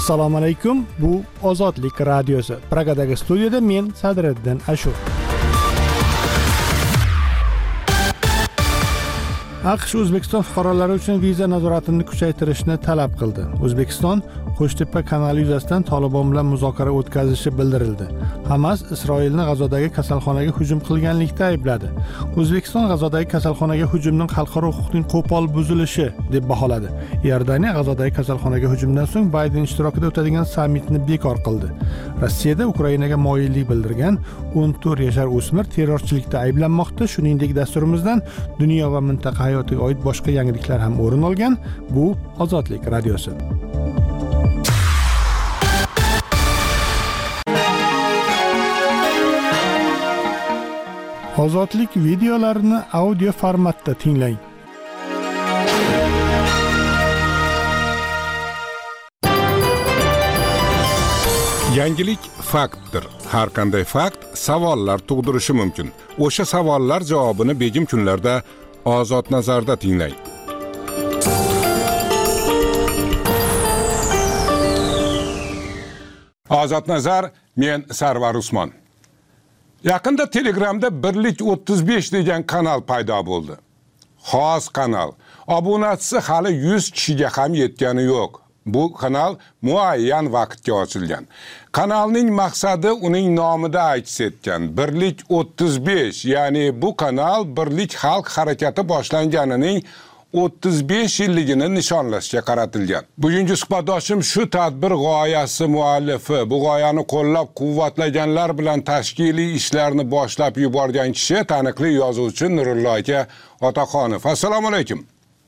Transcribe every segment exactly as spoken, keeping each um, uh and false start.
Assalomu alaykum. Bu Ozodlik radiosi. Pragadagi studiyada men Sadriddin Ashur. AQSh O'zbekiston fuqarolari uchun viza nazoratini kuchaytirishni talab qildi. O'zbekiston Qo'shtepa kanali yuzasidan Tolibon bilan muzokara o'tkazishi bildirildi. Hamas Isroilni G'azodagi kasalxonaga hujum qilganlikda aybladi. O'zbekiston G'azodagi kasalxonaga hujumning xalqaro huquqning qo'pol buzilishi deb baholadi. Iordaniya G'azodagi kasalxonaga hujumdan so'ng Bayden ishtirokida o'tadigan sammitni bekor qildi. Rossiyada Ukrainaga moyillik bildirgan o'n to'rt yashar o'smir terrorchilikda ayblanmoqda. Shuningdek, dasturimizdan dunyo va mintaqa hayotiga oid boshqa yangiliklar ham o'rin olgan. Bu Ozodlik radiosi. Ozodlik videolarini audio formatda tinglang. Yangilik faktdir. Har qanday fakt savollar tug'dirishi mumkin. O'sha savollar javobini begim kunlarda Ozod nazarda tinglang. Ozod nazar, men Sarvar Usmon. Yaqinda Telegramda Birlik o'ttiz besh degan kanal paydo bo'ldi. Xos kanal. Obunachisi hali yuz kishiga ham yetgani yo'q. Bu kanal muayyan vaqtga ochilgan. Kanalning maqsadi uning nomida aks etgan. Birlik o'ttiz besh, ya'ni bu kanal Birlik xalq harakati boshlanganining o'ttiz besh yilligini nishonlashga qaratilgan. Bugungi suhbatdoshim shu tadbir g'oyasi muallifi, bu g'oyani qo'llab-quvvatlaganlar bilan tashkiliy ishlarni boshlab yuborgan kishi taniqli yozuvchi Nurullo aka Otaxonov. Assalomu alaykum.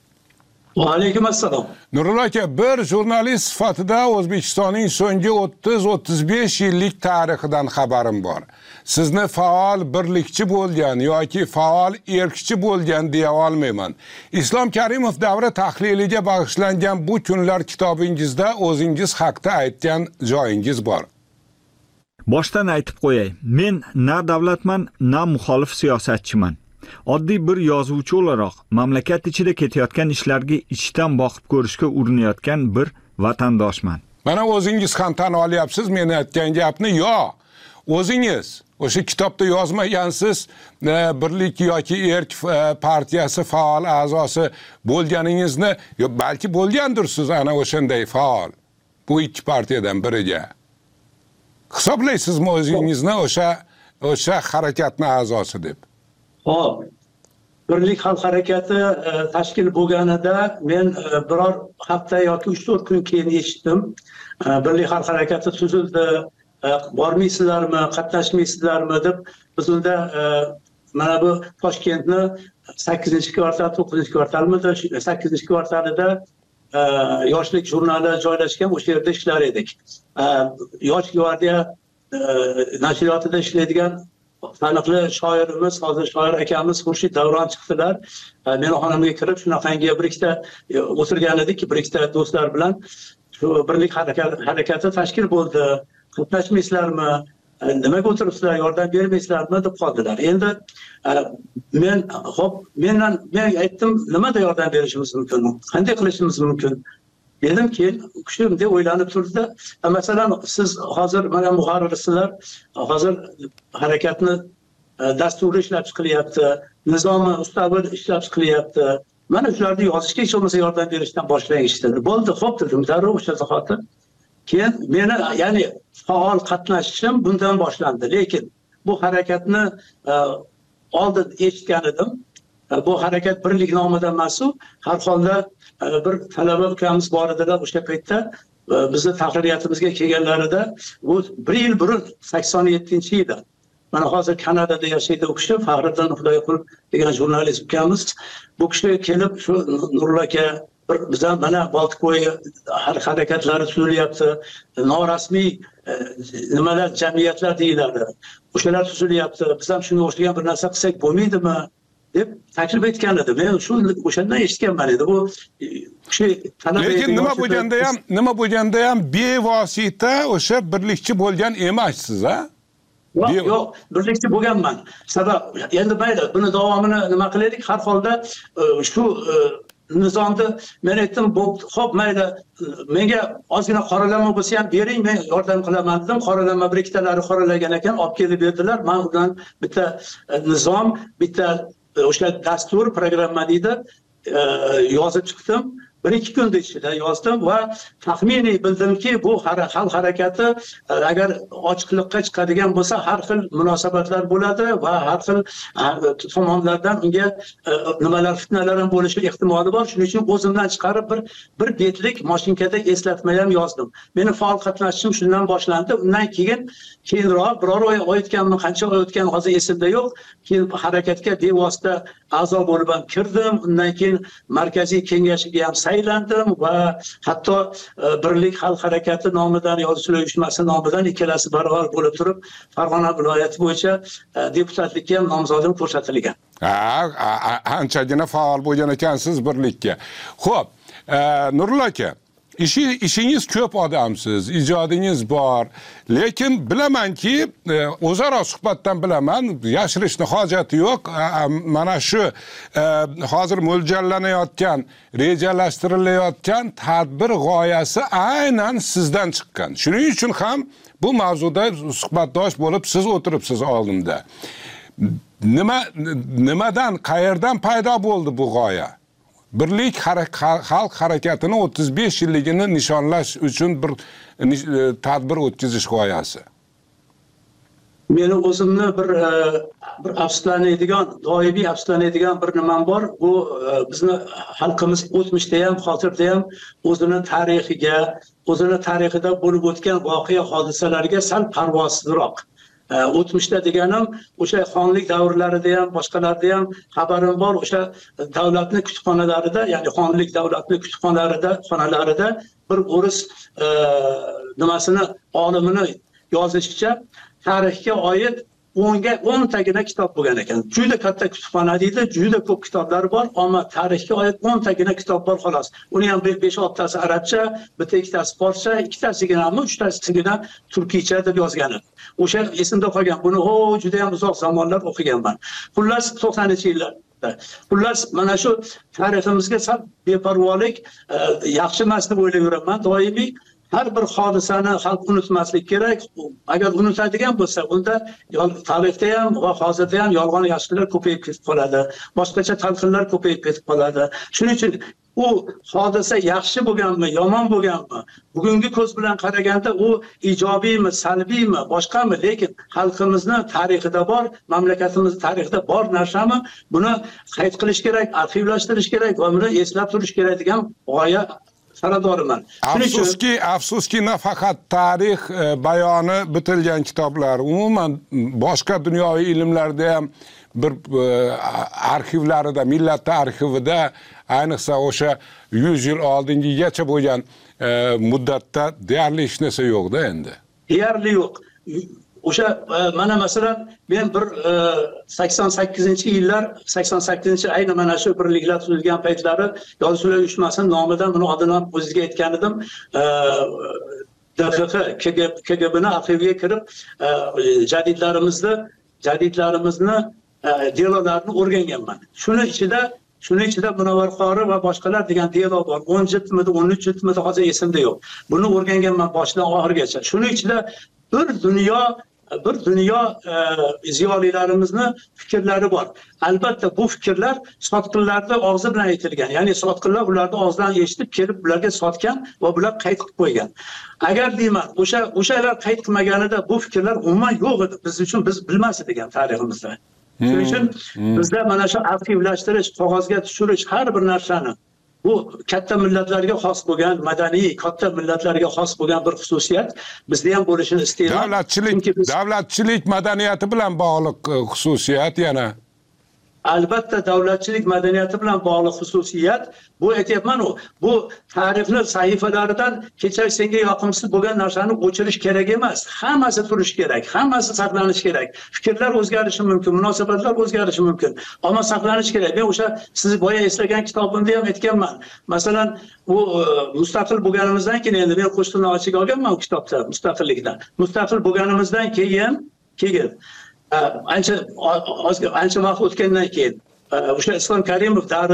Va alaykum assalom. Nurullo aka, bir jurnalist sifatida O'zbekistonning so'nggi o'ttiz o'ttiz besh yillik tarixidan xabarim bor. Sizni faol birlikchi bo'lgan yoki faol erkchi bo'lgan deya olmayman. Islom Karimov davri tahliliga bag'ishlangan bu kunlar kitobingizda o'zingiz haqida aytgan joyingiz bor. Boshdan aytib qo'yay. Men na davlatman, na muxolif siyosatchiman. Oddiy bir yozuvchi o'laroq mamlakat ichida ketayotgan ishlarga ichdan boqib ko'rishga urinayotgan bir vatandoshman. Mana o'zingiz ham tan olyapsiz meni aytgan gapni. Yo, o'zingiz o'sha kitobda yozmagansiz, Birlik yoki Erk partiyasi faol a'zosi bo'lganingizni, yo balki bo'lgandirsiz ana o'shanday faol. Bu ikki partiyadan biriga. Hisoblaysizmi o'zingizni o'sha o'sha harakatning a'zosi deb? Hop. Birlik xalq harakati tashkil bo'lganida men biror hafta yoki uch to'rt kun keyin eshitdim. Birlik xalq harakati tuzildi. Bormaysizlarmi, qatnashmaysizlarmi deb biz unda mana bu Toshkentni sakkizinchi kvartal, to'qqizinchi kvartalmidi, sakkizinchi kvartalida yoshlik jurnali joylashgan, o'sha yerda ishlar edik. Yosh gvardiya nashriyotida ishlaydigan taniqli shoirimiz, hozir shoir akamiz Xurshid Davron chiqdilar. Meni xonamga kirib shunaqangi bir ikkita o'tirgan edik, bir ikkita do'stlar bilan shu birlik harakati tashkil bo'ldi. Qatnashmaysizlarmi? Nimaga o'tiribsizlar? Yordam bermaysizlarmi deb qoldilar. Endi men hop mendan men aytdim, nimada yordam berishimiz mumkin? Qanday qilishimiz mumkin? Dedim keyin kishi deb o'ylanib turdi. Masalan, siz hozir mana muharrirsizlar, hozir harakatni dasturi ishlab chiqilyapti, nizomi ustavi ishlab chiqilyapti. Mana shularni yozishga hech bo'lmasa yordam berishdan boshlaymiz dedi. Bo'ldi, xo'p dedim, darrov o'sha zahoti. Keyin meni, ya'ni faol qatnashishim bundan boshlandi. Lekin bu harakatni oldin eshitgan edim. Bu harakat birlik nomidan mas'ul. Har holda bir talaba ukamiz bor edilar o'sha paytda bizni tahririyatimizga kelganlarida, bu bir yil burun sakson yettinchi yilda. Mana hozir Kanadada yashaydi u kishi, Faxriddin Xudoyqul degan jurnalist ukamiz. Bu kishi kelib shu Nurullo aka bizdan mana Boltiqbo'yi harakatlari tuzilyapti, norasmiy nimalar, jamiyatlar deyiladi. O'shalar tuzilyapti. Biz ham shunga o'xshagan bir narsa qilsak bo'lmaydimi deb taklif etgan edi. Men shu o'shandan eshitganman edi. Bu kishi talab lekin nima bo'lganda ham, nima bo'lganda ham bevosita o'sha birlikchi bo'lgan emassiz, ha? Yo'q, yo'q, birlikchi bo'lganman. Sabab endi mayli, buni davomini nima qilaylik? Har holda shu nizomni men aytdim, xo'p mayli, menga ozgina qoralama bo'lsa ham bering, men yordam qilaman dedim. Qoralama bir ikkitalari qoralagan ekan, olib kelib berdilar. Men undan bitta nizom, bitta o'sha dastur, programma deydi, yozib chiqdim. Bir ikki kunda ichida yozdim va taxminiy bildimki, bu xalq harakati agar ochiqlikqa chiqadigan bo'lsa, har xil munosabatlar bo'ladi va har xil tomonlardan unga nimalar, fitnalar ham bo'lishi ehtimoli bor. Shuning uchun o'zimdan chiqarib bir bir betlik mashinkada eslatma ham yozdim. Meni faol qatnashishim shundan boshlandi. Undan keyin keyinroq biror oy o'tganmi, qancha oy o'tgan hozir esimda yo'q. Keyin harakatga bevosita a'zo bo'lib ham kirdim. Undan keyin markaziy kengashiga ham saylandim va hatto Birlik xalq harakati nomidan, Yozuvchilar uyushmasi nomidan ikkalasi barobar bo'lib turib, Farg'ona viloyati bo'yicha deputatlikka ham nomzodim ko'rsatilgan. Ha, anchagina faol bo'lgan ekansiz birlikka. Xo'p, Nurullo aka, ishi ishingiz ko'p odamsiz, ijodingiz bor, lekin bilamanki, o'zaro suhbatdan bilaman, yashirishni hojati yo'q. Mana shu hozir mo'ljallanayotgan, rejalashtirilayotgan tadbir g'oyasi aynan sizdan chiqqan. Shuning uchun ham bu mavzuda suhbatdosh bo'lib siz o'tiribsiz oldimda. Nima nimadan, qayerdan paydo bo'ldi bu g'oya? Birlik xalq harakatini o'ttiz besh yilligini nishonlash uchun bir tadbir o'tkazish g'oyasi. Meni o'zimni bir bir afsuslanadigan, doimiy afsuslanadigan bir nimam bor. Bu bizni xalqimiz o'tmishda ham, hozirda ham o'zini tarixiga, o'zini tarixida bo'lib o'tgan voqea hodisalarga sal parvosizroq. O'tmishda deganim, o'sha xonlik davrlarida ham, boshqalarda ham xabarim bor. O'sha davlatni kutubxonalarida, ya'ni xonlik davlatni kutubxonalarida, xonalarida bir o'ris nimasini, olimini yozishicha tarixga oid o'nga o'n tagina kitob bo'lgan ekan. Juda katta kutubxona deydi, juda ko'p kitoblar bor, ammo tarixga oid o'n tagina kitob bor xolos. Uni ham besh oltitasi arabcha, bitta ikkitasi forscha, ikkitasiginami, uchtasigina turkiycha deb yozgan. O'sha esimda qolgan. Buni o juda ham uzoq zamonlar o'qiganman. Xullas to'qsoninchi yillarda. Xullas mana shu tariximizga sal beparvolik yaxshi emas deb o'ylab yuraman doimiy. Har bir hodisani xalq unutmaslik kerak. Agar unutadigan bo'lsa, unda tarixda ham va hozirda ham yolg'on yashiqlar ko'payib ketib qoladi. Boshqacha talqinlar ko'payib ketib qoladi. Shuning uchun u hodisa yaxshi bo'lganmi, yomon bo'lganmi, bugungi ko'z bilan qaraganda u ijobiymi, salbiymi, boshqami, lekin xalqimizni tarixida bor, mamlakatimiz tarixida bor narsami, buni qayd qilish kerak, arxivlashtirish kerak va buni eslab turish kerak degan g'oya saradoriman. Afsuski, afsuski nafaqat tarix bayoni bitilgan kitoblar, umuman boshqa dunyoviy ilmlarda ham bir arxivlarida, millat arxivida, ayniqsa o'sha yuz yil oldingigacha bo'lgan muddatda deyarli hech narsa yo'q-da endi. Deyarli yo'q. O'sha mana masalan men bir sakson sakkizinchi yillar, sakson sakkizinchi ayni mana shu birliklar tuzilgan paytlari Yozuvchilar uyushmasining nomidan buni oldindan o'zizga aytgan edim. D X X K G B'ni arxiviga kirib jadidlarimizni, jadidlarimizni delolarini o'rganganman. Shuni ichida Shuning ichida Munavvar qori va boshqalar degan delo bor. o'n jildmidi, o'n uch jildmidi hozir esimda yo'q. Buni o'rganganman boshidan oxirigacha. Shuning ichida bir dunyo bir dunyo ziyolilarimizni fikrlari bor. Albatta bu fikrlar sotqinlarda og'zi bilan aytilgan. Ya'ni sotqinlar ularni og'zidan eshitib kelib ularga sotgan va bular qayd qilib qo'ygan. Agar deyman, o'sha o'shalar qayd qilmaganida bu fikrlar umuman yo'q edi. Biz uchun biz bilmas edik tariximizda. Shuning uchun bizda mana shu arxivlashtirish, qog'ozga tushirish har bir narsani bu katta millatlarga xos bo'lgan, madaniy katta millatlarga xos bo'lgan bir xususiyat bizda ham bo'lishini istayman. Davlatchilik, davlatchilik madaniyati bilan bog'liq xususiyat yana. Albatta davlatchilik madaniyati bilan bog'liq xususiyat. Bu aytyapman-ku, bu tarixni sahifalaridan kecha senga yoqimsiz bo'lgan narsani o'chirish kerak emas. Hammasi turish kerak, hammasi saqlanish kerak. Fikrlar o'zgarishi mumkin, munosabatlar o'zgarishi mumkin, ammo saqlanish kerak. Men o'sha siz boya eslagan kitobimda ham aytganman. Masalan, bu mustaqil bo'lganimizdan keyin endi men qo'shtirnoq ichiga olganman bu kitobda mustaqillikdan. Mustaqil bo'lganimizdan keyin keyin ancha ancha vaqt o'tgandan keyin o'sha Islom Karimov davrida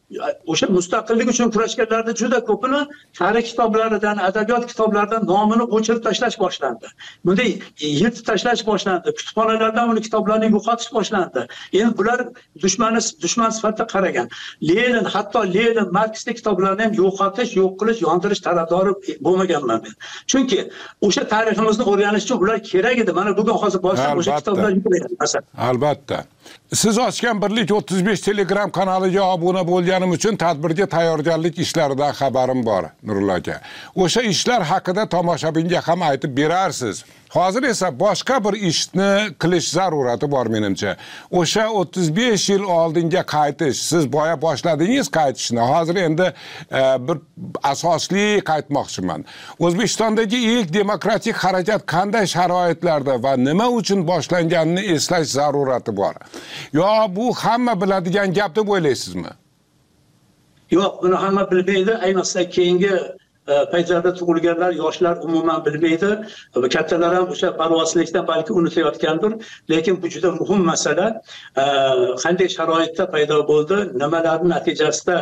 o'sha mustaqillik uchun kurashganlarni juda ko'pini tarix kitoblaridan, adabiyot kitoblaridan nomini o'chirib tashlash boshlandi. Bunday yirtib tashlash boshlandi. Kutubxonalardan uni kitoblarni yo'qotish boshlandi. Endi bular dushmani dushman sifatida qaragan. Lenin, hatto Lenin, Marksning kitoblarini ham yo'qotish, yo'q qilish, yondirish tarafdori bo'lmaganman men. Chunki o'sha tariximizni o'rganish uchun ular kerak edi. Mana bugun hozir boshqa o'sha kitoblar yuqlayapti. Albatta. Siz ochgan Birlik o'ttiz besh Telegram kanaliga obuna bo'lganim uchun tadbirga tayyorgarlik ishlaridan xabarim bor, Nurullo aka. O'sha ishlar haqida tomoshabinga ham aytib berarsiz. Hozir esa boshqa bir ishni qilish zarurati bor menimcha. O'sha o'ttiz besh yil oldinga qaytish. Siz boya boshladingiz qaytishni. Hozir endi e, bir asosli qaytmoqchiman. O'zbekistondagi ilk demokratik harakat qanday sharoitlarda va nima uchun boshlanganini eslash zarurati bor? Yo bu hamma biladigan gap deb o'ylaysizmi? Yo'q, buni hamma bilmaydi. Ayniqsa keyingi paytlarda tug'ilganlar, yoshlar umuman bilmaydi. Kattalar ham o'sha parvozlikdan balki unutayotgandir. Lekin bu juda muhim masala. Qanday sharoitda paydo bo'ldi, nimalarning natijasida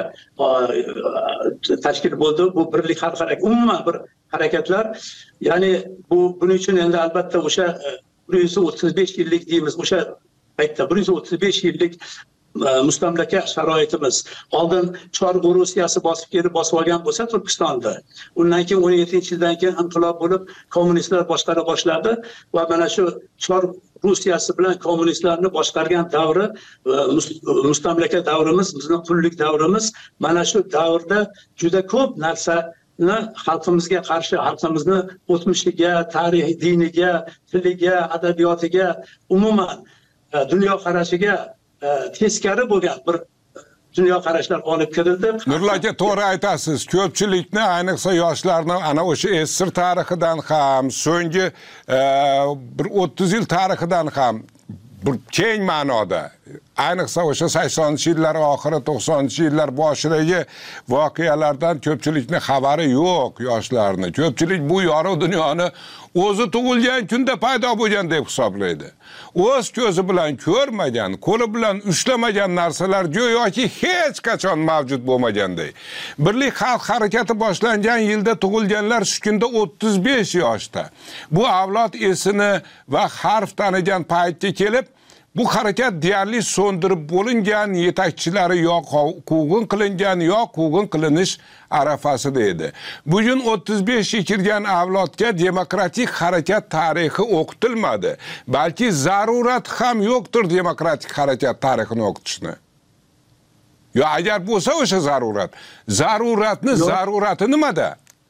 tashkil bo'ldi bu birlik xalq harakati, umuman bir harakatlar. Ya'ni bu buning uchun endi albatta o'sha bir yuz o'ttiz besh yillik deymiz, o'sha paytda bir yuz o'ttiz besh yillik mustamlaka sharoitimiz. Oldin Chor Rusiyasi bosib kelib bosib olgan bo'lsa Turkistonda. Undan keyin o'n yettinchi yildan keyin inqilob bo'lib kommunistlar boshqara boshladi va mana shu Chor Rusiyasi bilan kommunistlarni boshqargan davri mustamlaka davrimiz, bizning qullik davrimiz. Mana shu davrda juda ko'p narsa xalqimizga qarshi, xalqimizni o'tmishiga, tarix, diniga, tiliga, adabiyotiga, umuman dunyo qarashiga teskari bo'lgan bir dunyo qarashlar olib kirildi. Nurullo aka, to'g'ri aytasiz. Ko'pchilikni, ayniqsa yoshlarni ana o'sha esir tarixidan ham, so'nggi bir o'ttiz yil tarixidan ham bir keng ma'noda, ayniqsa o'sha saksonchi yillar oxiri, to'qsoninchi yillar boshidagi voqealardan ko'pchilikni xabari yo'q yoshlarni. Ko'pchilik bu yorug' dunyoni o'zi tug'ilgan kunda paydo bo'lgan deb hisoblaydi. O'z ko'zi bilan ko'rmagan, qo'li bilan ushlamagan narsalar go'yoki hech qachon mavjud bo'lmaganday. Birlik xalq harakati boshlangan yilda tug'ilganlar shu kunda o'ttiz besh yoshda. Bu avlod esini va harf tanigan paytga kelib, bu harakat deyarli so'ndirib bo'lingan, yetakchilari yo quvg'in qilingan, yo quvg'in qilinish arafasida edi. Bugun o'ttiz beshga kirgan avlodga demokratik harakat tarixi o'qitilmadi. Balki zarurat ham yo'qdir demokratik harakat tarixini o'qitishni. Yo agar bo'lsa o'sha zarurat, zaruratni zarurati nimada?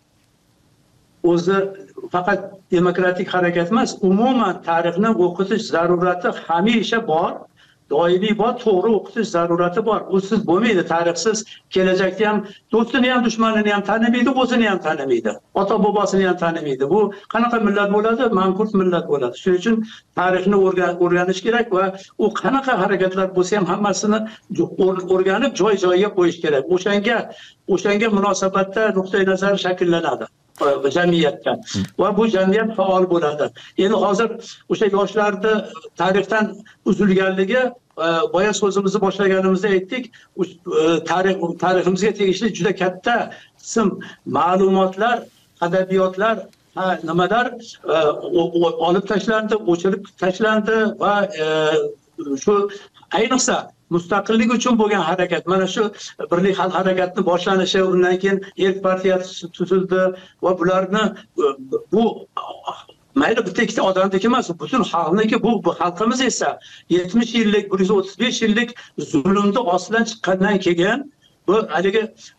O'zi faqat demokratik harakat emas, umuman tarixni o'qitish zarurati hamisha bor, doimiy bor, to'g'ri o'qitish zarurati bor. Usiz bo'lmaydi, tarixsiz kelajakda ham do'stini ham dushmanini ham tanimaydi, o'zini ham tanimaydi, ota bobosini ham tanimaydi. Bu qanaqa millat bo'ladi? Manqurt millat bo'ladi. Shuning uchun tarixni o'rganish kerak va u qanaqa harakatlar bo'lsa ham hammasini o'rganib joy-joyiga qo'yish kerak. O'shanga o'shanga munosabatda nuqtai nazar shakllanadi jamiyatda va bu jamiyat faol bo'ladi. Endi hozir o'sha yoshlarni tarixdan uzilganligi, boya so'zimizni boshlaganimizda aytdik, tarix tariximizga tegishli juda katta qism ma'lumotlar, adabiyotlar, nimalar olib tashlandi, o'chirib tashlandi va shu ayniqsa mustaqillik uchun bo'lgan harakat, mana shu birlik xalq harakatining boshlanishi, undan keyin erk partiyasi tuzildi va bularni bu mayli bitta ikkita odamniki emas, butun xalqniki. Bu xalqimiz esa yetmish yillik, bir yuz o'ttiz besh yillik zulmni ostidan chiqqandan keyin bu haligi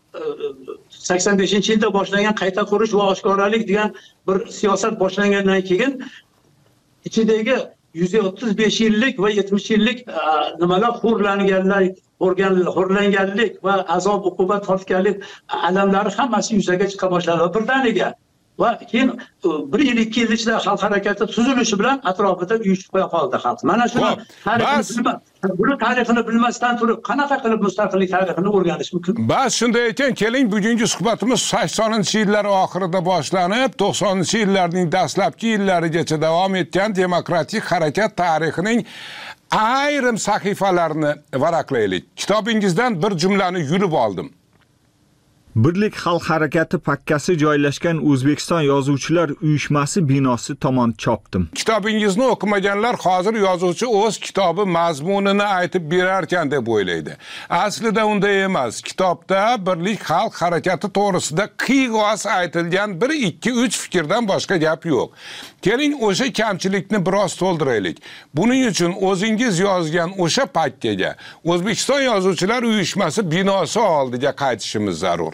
sakson beshinchi yilda boshlangan qayta qurish va oshkoralik degan bir siyosat boshlangandan keyin ichidagi yuz o'ttiz besh yillik va yetmish yillik nimalar xo'rlanganlar, xo'rlanganlik va azob uqubat tortganlik alamlari hammasi yuzaga chiqa boshladi birdaniga. Va keyin bir yil ikki yil ichida xalq harakati tuzilishi bilan atrofida uyushib qo'ya qoldi xalq. Mana shuni buni tarixini bilmasdan turib qanaqa qilib mustaqillik tarixini o'rganish mumkin? Bas shunday ekan, keling bugungi suhbatimiz saksoninchi yillar oxirida boshlanib, to'qsoninchi yillarning dastlabki yillarigacha davom etgan demokratik harakat tarixining ayrim sahifalarni varaqlaylik. Kitobingizdan bir jumlani yulib oldim. Birlik xalq harakati pakkasi joylashgan O'zbekiston Yozuvchilar uyushmasi binosi tomon chopdim. Kitobingizni o'qimaganlar hozir yozuvchi o'z kitobi mazmunini aytib berarkan deb o'ylaydi. Aslida unday emas. Kitobda Birlik xalq harakati to'g'risida qiyg'os aytilgan bir ikki uch fikrdan boshqa gap yo'q. Keling, o'sha kamchilikni biroz to'ldiraylik. Buning uchun o'zingiz yozgan o'sha pakkaga O'zbekiston Yozuvchilar uyushmasi binosi oldiga qaytishimiz zarur.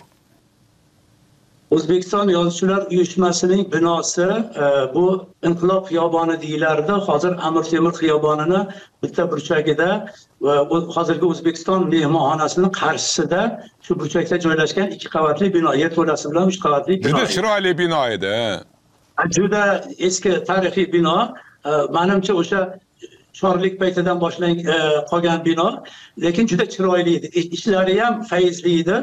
O'zbekiston Yozuvchilar uyushmasining binosi e, bu Inqilob xiyoboni deyilardi. Hozir Amir Temur xiyobonini bitta burchagida va hozirgi O'zbekiston mehmonxonasining qarshisida shu burchakda joylashgan ikki qavatli bino, yerto'lasi bilan uch qavatli bino. Juda chiroyli bino edi. Juda eski tarixiy bino. E, menimcha o'sha chorlik paytidan boshlangan e, qolgan bino, lekin juda chiroyli edi. Ishlari ham fayzli edi.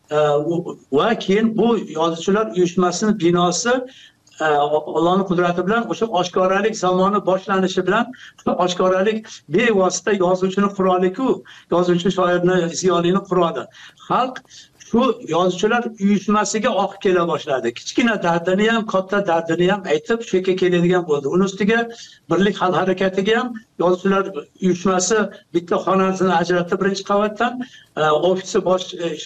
Va keyin bu yozuvchilar uyushmasining binosi Allohning qudrati bilan o'sha oshkoralik zamoni boshlanishi bilan oshkoralik bevosita yozuvchini quroliku, yozuvchi shoirni, ziyolini quradi. Xalq shu yozuvchilar uyushmasiga oqib kela boshladi. Kichkina dardini ham, katta dardini ham aytib shu yerga keladigan bo'ldi. Uning ustiga Birlik xalq harakatiga ham yozuvchilar uyushmasi bitta xonasini ajratdi birinchi qavatdan, ofisi bosh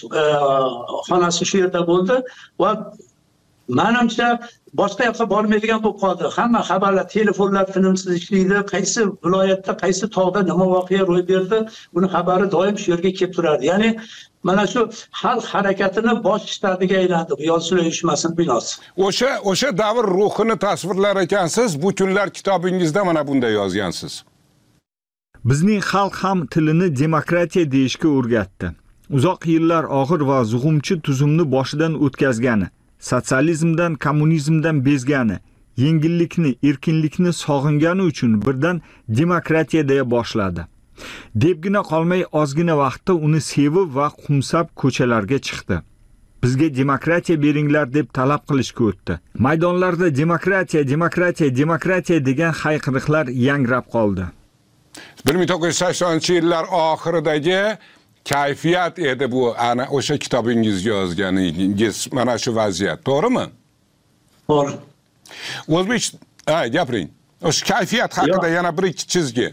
xonasi shu yerda bo'ldi va menimcha boshqa yoqqa bormaydigan bo'lib qoldi. Hamma xabarlar, telefonlar tinimsiz ishlaydi. Qaysi viloyatda, qaysi tog'da nima voqea ro'y berdi, buni xabari doim shu yerga kelib turardi. Ya'ni mana shu xalq harakatini bosh shtabiga aylandi bu yozuvchilar uyushmasining binosi. O'sha o'sha davr ruhini tasvirlar ekansiz. Bu kunlar kitobingizda mana bunday yozgansiz. Bizning xalq ham tilini demokratiya deyishga o'rgatdi. Uzoq yillar og'ir va zug'umchi tuzumni boshidan o'tkazgani, sotsializmdan, kommunizmdan bezgani, yengillikni, erkinlikni sog'ingani uchun birdan demokratiya deya boshladi. Debgina qolmay ozgina vaqtda uni sevib va qumsab ko'chalarga chiqdi. Bizga demokratiya beringlar deb talab qilishga o'tdi. Maydonlarda demokratiya, demokratiya, demokratiya degan hayqiriqlar yangrab qoldi. bir ming to'qqiz yuz saksoninchi yillar oxiridagi kayfiyat edi bu, ana o'sha kitobingizga yozganingiz mana shu vaziyat, to'g'rimi? To'g'ri. O'zbek, ha, gapiring. O'sha kayfiyat haqida yana bir ikki chizgi.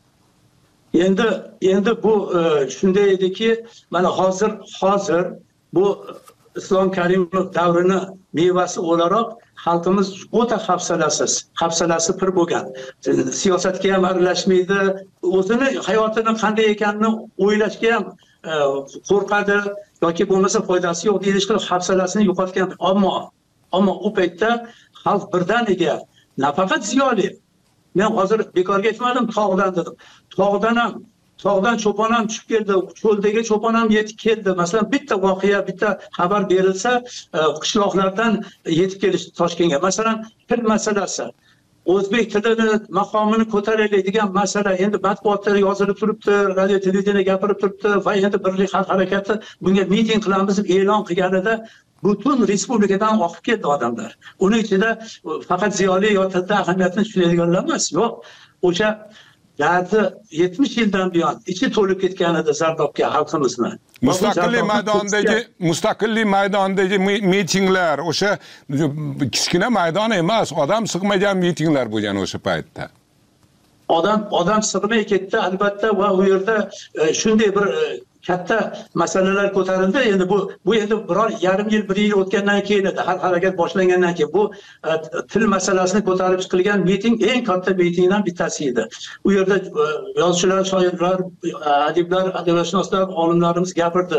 Endi endi bu shunday ediki, mana hozir hozir bu Islom Karimov davrini mevasi o'laroq xalqimiz o'ta hafsalasiz, hafsalasi pir bo'lgan. Siyosatga ham aralashmaydi, o'zini hayotini qanday ekanini o'ylashga ham qo'rqadi yoki bo'lmasa foydasi yo'q deyish qilib hafsalasini yo'qotgan. Ammo ammo u paytda xalq birdaniga nafaqat ziyoli. Men hozir bekorga aytmadim, tog'dan dedim. Tog'dan ham Tog'dan cho'pon ham tushib keldi, cho'ldagi cho'pon ham yetib keldi. Masalan, bitta voqea, bitta xabar berilsa, qishloqlardan yetib kelish Toshkentga. Masalan, til masalasi. O'zbek tilini maqomini ko'taraylik degan masala endi matbuotda yozilib turibdi, radio televideniya gapirib turibdi va endi Birlik xalq harakati bunga miting qilamiz deb e'lon qilganida butun respublikadan oqib keldi odamlar. Uning ichida faqat ziyoli yo tilda ahamiyatini tushunadiganlar emas, yo'q. O'sha dardi yetmish yildan buyon ichi to'lib ketgan edi zardobga xalqimizni. Mustaqillik maydonidagi mustaqillik maydonidagi mitinglar, o'sha kichkina maydon emas, odam sig'magan mitinglar bo'lgan o'sha paytda. Odam odam sig'may ketdi albatta va u yerda shunday bir katta masalalar ko'tarildi. Endi bu bu endi biror yarim yil, bir yil o'tgandan keyin edi, xalq harakat boshlangandan keyin bu til masalasini ko'tarib chiqilgan miting eng katta mitingdan bittasi edi. U yerda yozuvchilar, shoirlar, adiblar, adabiyotshunoslar, olimlarimiz gapirdi,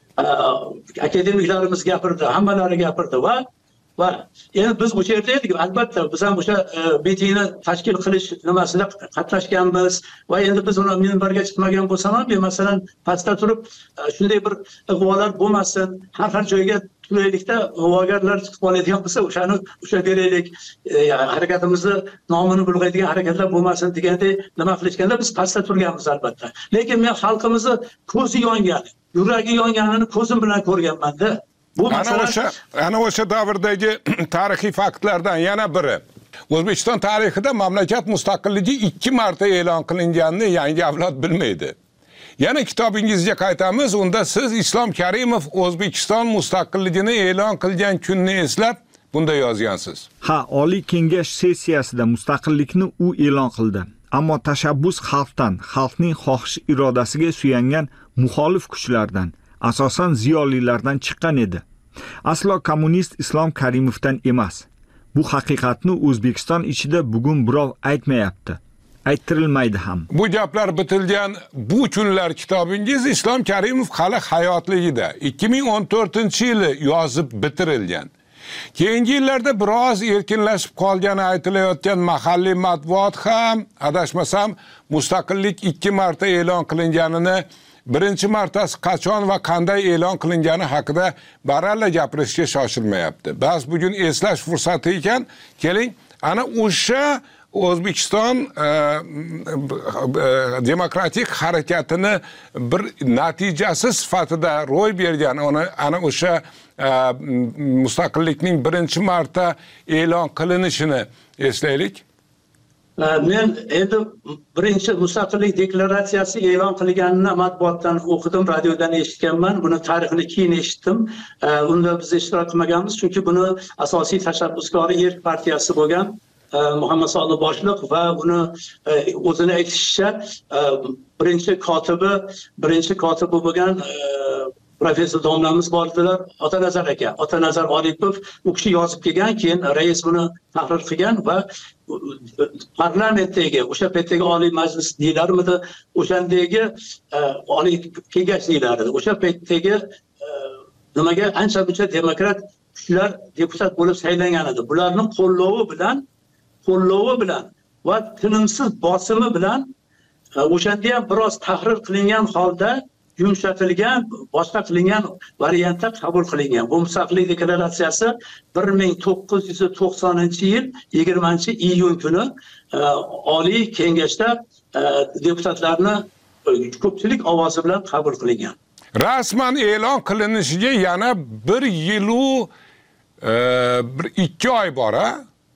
akademiklarimiz gapirdi, hammalari gapirdi va va endi biz o'sha yerda edik. Albatta biz ham o'sha mitingni tashkil qilish nimasida qatnashganmiz va endi biz uni minbarga chiqmagan bo'lsam ham, masalan, pastda turib shunday bir ig'volar bo'lmasin, har har joyga turaylikda ig'vogarlar chiqib qoladigan bo'lsa, o'shani o'sha beraylik, harakatimizni nomini bulg'aydigan harakatlar bo'lmasin degandek nima qilishganda biz pastda turganmiz albatta. Lekin men xalqimizni ko'zi yongan, yuragi yonganini ko'zim bilan ko'rganman-da. Ana o'sha ana o'sha davrdagi tarixiy faktlardan yana biri. O'zbekiston tarixida mamlakat mustaqilligi ikki marta e'lon qilinganini yangi avlod bilmaydi. Yana kitobingizga qaytamiz, unda siz Islom Karimov O'zbekiston mustaqilligini e'lon qilgan kunni eslab bunda yozgansiz. Ha, Oliy Kengash sessiyasida mustaqillikni u e'lon qildi. Ammo tashabbus xalqdan, xalqning xohish irodasiga suyangan muxolif kuchlardan, asosan ziyolilardan chiqqan edi. Aslo kommunist Islom Karimovdan emas. Bu haqiqatni O'zbekiston ichida bugun birov aytmayapti. Ayttirilmaydi ham. Bu gaplar bitilgan bu kunlar kitobingiz Islom Karimov hali hayotligida ikki ming o'n to'rtinchi yili yozib bitirilgan. Keyingi yillarda biroz erkinlashib qolgani aytilayotgan mahalliy matbuot ham adashmasam mustaqillik ikki marta e'lon qilinganini, birinchi martasi qachon va qanday e'lon qilingani haqida baralla gapirishga shoshilmayapti. Bas bugun eslash fursati ekan, keling ana o'sha O'zbekiston e, e, demokratik harakatini bir natijasi sifatida ro'y bergan ona ana o'sha e, mustaqillikning birinchi marta e'lon qilinishini eslaylik. Men endi birinchi mustaqillik deklaratsiyasi e'lon qilinganini matbuotdan o'qidim, radiodan eshitganman. Buni tarixini keyin eshitdim. Unda biz ishtirok qilmaganmiz, chunki buni asosiy tashabbuskori Erk partiyasi bo'lgan Muhammad Solih boshliq va uni o'zini aytishicha birinchi kotibi, birinchi kotibi bo'lgan professor domlamiz bordilar, Otanazar aka, Otanazar Oripov u kishi yozib kelgan, keyin rais buni tahrir qilgan va parlamentdagi, o'sha paytdagi Oliy Majlis deylarmidi, o'shandagi Oliy Kengash deylardi. O'sha paytdagi nimaga ancha buncha demokrat kuchlar deputat bo'lib saylangan edi. Bularning qo'llovi bilan qo'llovi bilan va tinimsiz bosimi bilan o'shanda ham biroz tahrir qilingan holda yumshatilgan, boshqa qilingan variantda qabul qilingan. Bu mustaqillik deklaratsiyasi bir ming to'qqiz yuz to'qsoninchi yil yigirmanchi iyun kuni Oliy Kengashda deputatlarni ko'pchilik ovozi bilan qabul qilingan. Rasman e'lon qilinishiga yana bir yilu bir ikki oy bor, ha?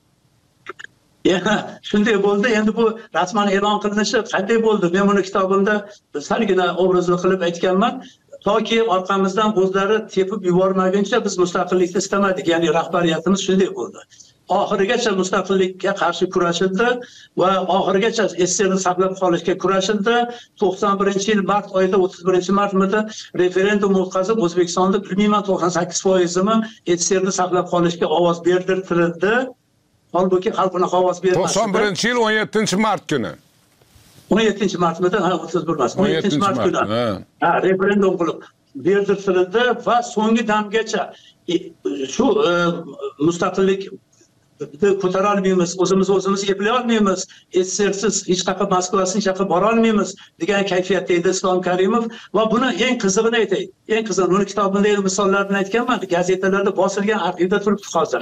Ya, shunday bo'ldi. Endi bu rasman e'lon qilinishi qanday bo'ldi? Men buni kitobimda salgina obrazli qilib aytganman. Toki orqamizdan o'zlari tepib yubormaguncha biz mustaqillikni istamadik. Ya'ni rahbariyatimiz shunday bo'ldi. Oxirigacha mustaqillikka qarshi kurashildi va oxirigacha S S R ni saqlab qolishga kurashildi. to'qson birinchi yil mart oyida o'ttiz birinchi martmida referendum o'tkazib O'zbekistonda bilmayman to'qson sakkiz foizimi S S R ni saqlab qolishga ovoz berdirtirildi. Holbuki xalq buni ovoz bermasdi. to'qson birinchi yil o'n yettinchi mart kuni. o'n yettinchi martmida, ha, o'ttiz bir emas. o'n yettinchi mart kuni. Ha, referendum qilib berdirtirildi va so'nggi damgacha shu mustaqillik ko'tara olmaymiz, o'zimiz o'zimiz eplay olmaymiz, S S R siz hech qayerga Moskvasiga hech qayerga bora olmaymiz degan kayfiyatda edi Islom Karimov va buni eng qizig'ini aytay. Eng qizig'ini uni kitobimda misollarni aytganman, gazetalarda bosilgan, arxivda turibdi hozir.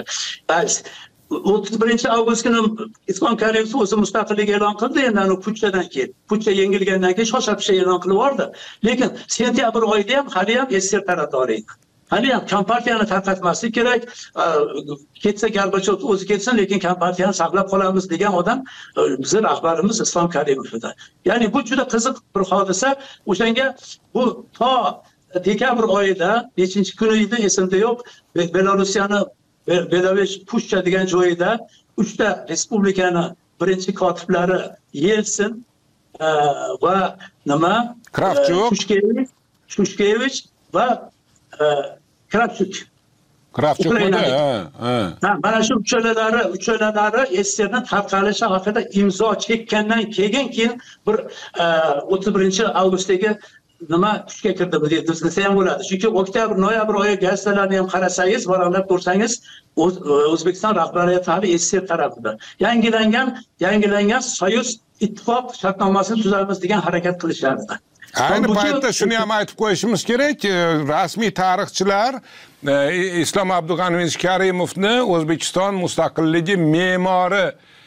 o'ttiz birinchi avgust kuni Islom Karimov o'zi mustaqillik e'lon qildi, endi ana puchchadan keyin, puchcha yengilgandan keyin shosha-pisha e'lon qilib yubordi. Lekin sentyabr oyida ham hali ham S S R tarafdori edi. Hali ham kompartiyani tarqatmaslik kerak, ketsa Gorbachov o'zi ketsin, lekin kompartiyani saqlab qolamiz degan odam bizning rahbarimiz Islom Karimov edi. Ya'ni bu juda qiziq bir hodisa. O'shanga bu to dekabr oyida nechinchi kuni edi esimda yo'q, Belarusiyani Belarus Pushcha degan joyida uchta respublikani birinchi kotiblari Yelsin va nima Kravchuk, Shushkevich, Shushkevich va Kravchuk. Kravchuk bo'ldi, ha. Ha, mana shu uchalalari, uchalalari S S R ning tarqalishi haqida imzo chekkandan keyin keyin bir o'ttiz birinchi avgustdagi nima kuchga kirdi deb desa ham bo'ladi. Chunki oktyabr, noyabr oyi gazetalarni ham qarasangiz, varaqlab ko'rsangiz, O'zbekiston rahbariyati hali S S R tarafida. Yangilangan, yangilangan Soyuz ittifoq shartnomasini tuzamiz degan harakat qilishardi. Ayni paytda shuni ham aytib qo'yishimiz kerak, rasmiy tarixchilar Islom Abdug'aniyevich Karimovni O'zbekiston mustaqilligi me'mori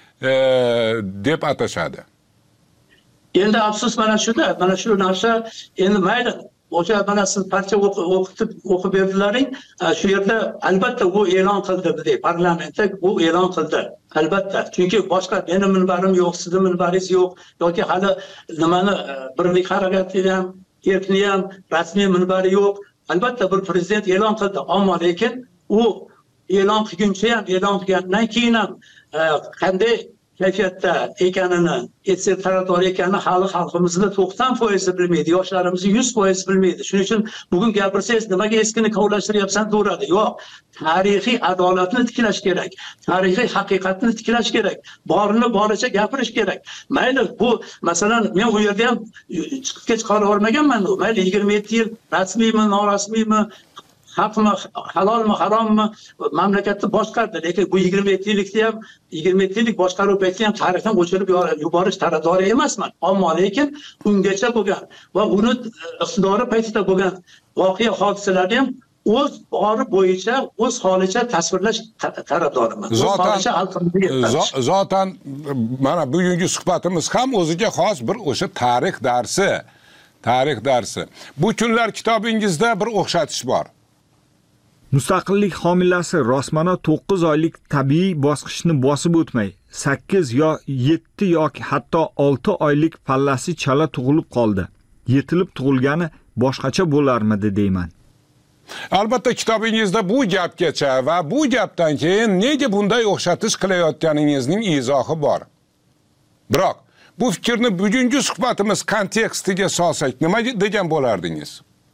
deb atashadi. Endi afsus mana shunda, mana shu narsa endi mayli o'sha mana siz parcha o'qitib o'qib berdilaring, shu yerda albatta u e'lon qildi bizda parlamentda, u e'lon qildi. Albatta. Chunki boshqa meni minbarim yo'q, sizni minbaringiz yo'q yoki hali nimani birlik harakati ham, erkni ham rasmiy minbari yo'q. Albatta bir prezident e'lon qildi, ammo lekin u e'lon qilguncha ham, e'lon qilgandan keyin ham qanday kayfiyatda ekanini, etser tarafdor ekanini hali xalqimizni to'qson foiz bilmaydi, yoshlarimizni yuz foiz bilmaydi. Shuning uchun bugun gapirsangiz, nimaga eskini kovlashtiryapsan deyveradi. Yo'q, tarixiy adolatni tiklash kerak, tarixiy haqiqatni tiklash kerak, borini boricha gapirish kerak. Mayli, bu masalan men u yerda ham chiqib chiqara olmaganman. Mayli yigirma yetti yil rasmiymi, norasmiymi, haqmi, halolmi, harommi mamlakatni boshqardi. Lekin bu yigirma yetti yillikda ham yigirma yetti yillik boshqaruv paytida ham tarixdan o'chirib yuborish tarafdori emasman. Ammo lekin ungacha bo'lgan va uni iqtidori paytida bo'lgan voqea hodisalarni ham o'z bori bo'yicha, o'z holicha tasvirlash tarafdoriman. Zotan zotan mana bugungi suhbatimiz ham o'ziga xos bir o'sha tarix darsi, tarix darsi. Bu kunlar kitobingizda bir o'xshatish bor. Mustaqillik homilasi rosmana to'qqiz oylik tabiiy bosqichni bosib o'tmay, sakkiz yo yetti yoki hatto olti oylik pallasi chala tug'ilib qoldi. Yetilib tug'ilgani boshqacha bo'larmidi deyman. Albatta kitobingizda bu gapgacha va bu gapdan keyin nega bunday o'xshatish qilayotganingizning izohi bor. Biroq bu fikrni bugungi suhbatimiz kontekstiga solsak, nima degan bo'lardingiz?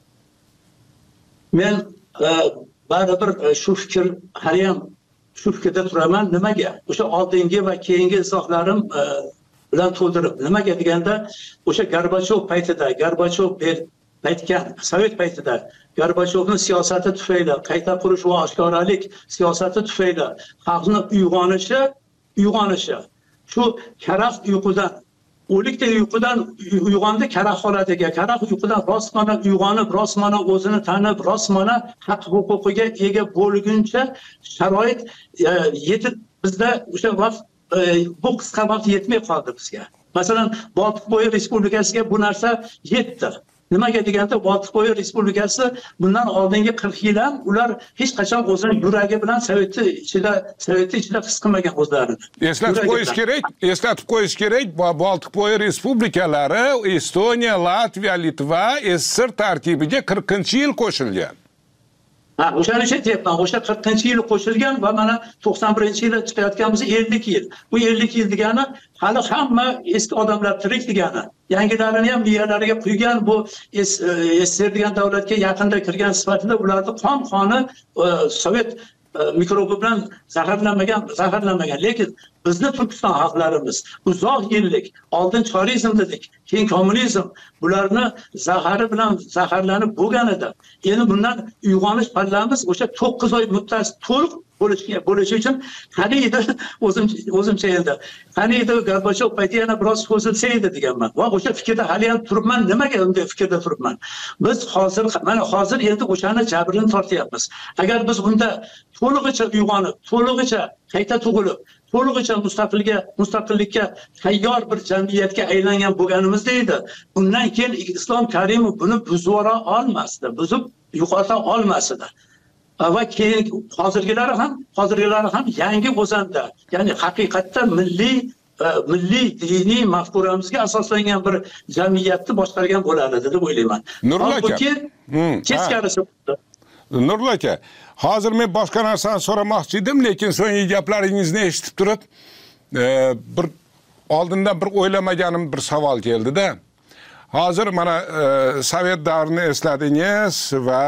Men baribir shu fikr hali ham shu fikrda turaman. Nimaga? O'sha oldingi va keyingi izohlarim bilan to'ldirib. Nimaga deganda, o'sha Gorbachov paytida, Gorbachov aytgan Sovet paytida Gorbachovning siyosati tufayli, qayta qurish va oshkoralik siyosati tufayli xalqni uyg'onishi, uyg'onishi shu karaxt uyqudan, o'likdek uyqudan uyg'ondi karaxt holatiga, karaxt uyqudan rostmana uyg'onib, rostmana o'zini tanib, rostmana haq huquqiga ega bo'lguncha sharoit yetib bizda o'sha vaqt bu qisqa vaqt yetmay qoldi bizga. Masalan, Boltiqbo'yi Respublikasiga bu narsa yetdi. Nimaga deganda, Boltiqbo'yi Respublikasi bundan oldingi qirq yil ham ular hech qachon o'zini yuragi bilan Sovetni ichida, Sovetni ichida his qilmagan o'zlarini. Eslatib qo'yish kerak, eslatib qo'yish kerak, Boltiqbo'yi Respublikalari Estoniya, Latviya, Litva S S R tarkibiga qirqinchi yil qo'shilgan. Ha, o'shani aytyapman. O'sha qirqinchi yil qo'shilgan va mana to'qson birinchi yilda chiqayotganimiz ellik yil. Bu ellik yil degani hali hamma eski odamlar tirik degani. Yangilarini ham miyalariga quygan bu S S R degan davlatga yaqinda kirgan sifatida ularni qon qoni Sovet mikrobi bilan zaharlanmagan, zaharlanmagan. Lekin bizni Turkiston xalqlarimiz uzoq yillik oldin chorizm dedik, keyin kommunizm, bularni zahari bilan zaharlanib bo'lgan edi. Endi bundan uyg'onish pallamiz o'sha to'qqiz oy muddat to'liq bo'lishga bo'lishi uchun qani edi o'zim o'zimcha endi. Qani edi Gorbachov payti yana biroz cho'zilsa edi deganman. Va o'sha fikrda hali ham turibman. Nimaga unday fikrda turibman? Biz hozir mana hozir endi o'shani jabrini tortyapmiz. Agar biz bunda to'lig'icha uyg'onib, to'lig'icha qayta tug'ilib, to'lig'icha mustaqilga, mustaqillikka tayyor bir jamiyatga aylangan bo'lganimizda edi, bundan keyin Islom Karimov buni buzib olmasdi, buzib yo'qota olmasdi. Va keyin hozirgilari ham, hozirgilari ham yangi o'zanda, ya'ni haqiqatda milliy milliy diniy mafkuramizga asoslangan bir jamiyatni boshqargan bo'ladi deb o'ylayman. Nurli aka. Teskarisi. Nurli aka, hozir men boshqa narsani so'ramoqchi edim, lekin so'nggi gaplaringizni eshitib turib, bir oldindan bir o'ylamaganim bir savol keldi-da. Hozir mana Sovet davrini esladingiz va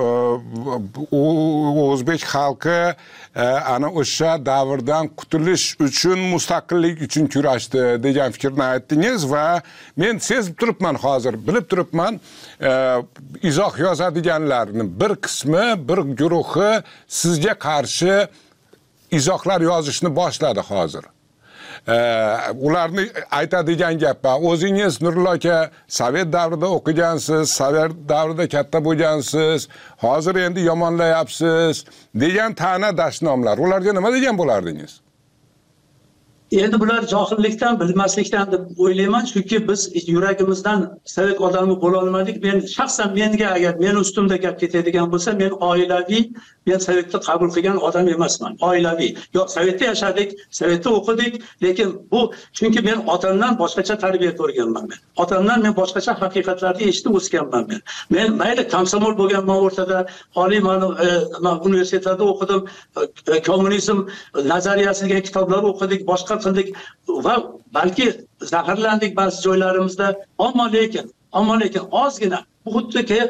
o'zbek xalqi ana o'sha davrdan qutulish uchun, mustaqillik uchun kurashdi degan fikrni aytdingiz va men sezib turibman, hozir bilib turibman, izoh yozadiganlarning bir qismi, bir guruhi sizga qarshi izohlar yozishni boshladi hozir. Ularni aytadigan gap, o'zingiz Nurli aka Sovet davrida o'qigansiz, Sovet davrida katta bo'lgansiz, hozir endi yomonlayapsiz degan ta'na dashnomlar. Ularga nima degan bo'lardingiz? Endi bular johillikdan, bilmaslikdan deb o'ylayman, chunki biz yuragimizdan sovet odami bo'la olmadik. Men shaxsan menga agar men ustimda gap ketadigan bo'lsa, men oilaviy, men sovetni qabul qilgan odam emasman. Oilaviy. Yo'q, sovetda yashadik, sovetda o'qidik, lekin bu chunki men otamdan boshqacha tarbiya ko'rganman men. Otamdan men boshqacha haqiqatlarni eshitib o'sganman men. Men mayli komsomol bo'lganman o'rtada, oliy ma'lum universitetlarda o'qidim, kommunizm nazariyasiga kitoblar o'qidik, boshqa qildik va balki zaharlandik ba'zi joylarimizda, ammo lekin ammo lekin ozgina bu xuddiki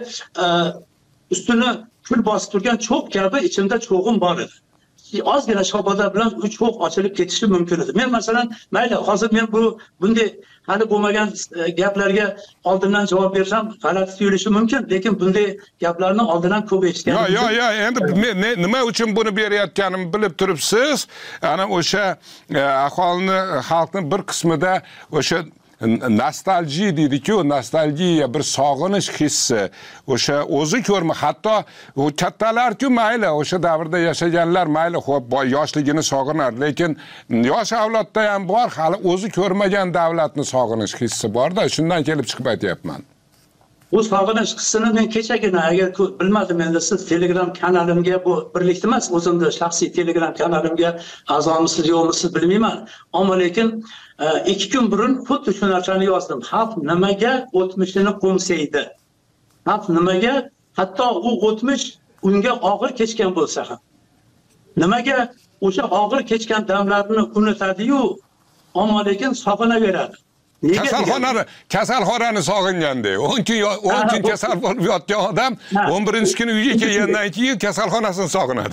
ustini kul bosib turgan cho'g' kabi ichimda cho'g'im bor edi. Ozgina shaboda bilan u cho'g' ochilib ketishi mumkin edi. Men masalan, mayli hozir men bu bunday hali bo'lmagan gaplarga oldindan javob bersam g'alati tuyulishi mumkin, lekin bunday gaplarni oldindan ko'p eshitganim. Yo, yo, yo, endi nima uchun buni berayotganimni bilib turibsiz. Ana o'sha aholini, xalqning bir qismida o'sha nostalgiya deydi-ku, nostalgiya, bir sog'inish hissi, o'sha o'zi ko'rma, hatto u kattalar-ku mayli, o'sha davrda yashaganlar mayli, xo'p, yoshligini sog'inar, lekin yosh avlodda ham bor, hali o'zi ko'rmagan davlatni sog'inish hissi bor-da, shundan kelib chiqib aytyapman. Bu sog'inish hissini men kechagina, agar bilmadim, endi siz Telegram kanalimga, bu birlikda emas, o'zimda shaxsiy Telegram kanalimga a'zomisiz yo'qmisiz bilmayman, ammo lekin ikki kun burun xuddi shu narsani yozdim. Xalq nimaga o'tmishini qo'msaydi? Xalq nimaga, hatto u o'tmish unga og'ir kechgan bo'lsa ham, nimaga o'sha og'ir kechgan damlarni unutadi-yu, ammo lekin sog'inaveradi? Kasalxonani, kasalxonani sog'inganda, o'n kun o'n kun kasal bo'lib yotgan odam o'n birinchi kuni uyga kelgandan keyin kasalxonasini sog'inadi.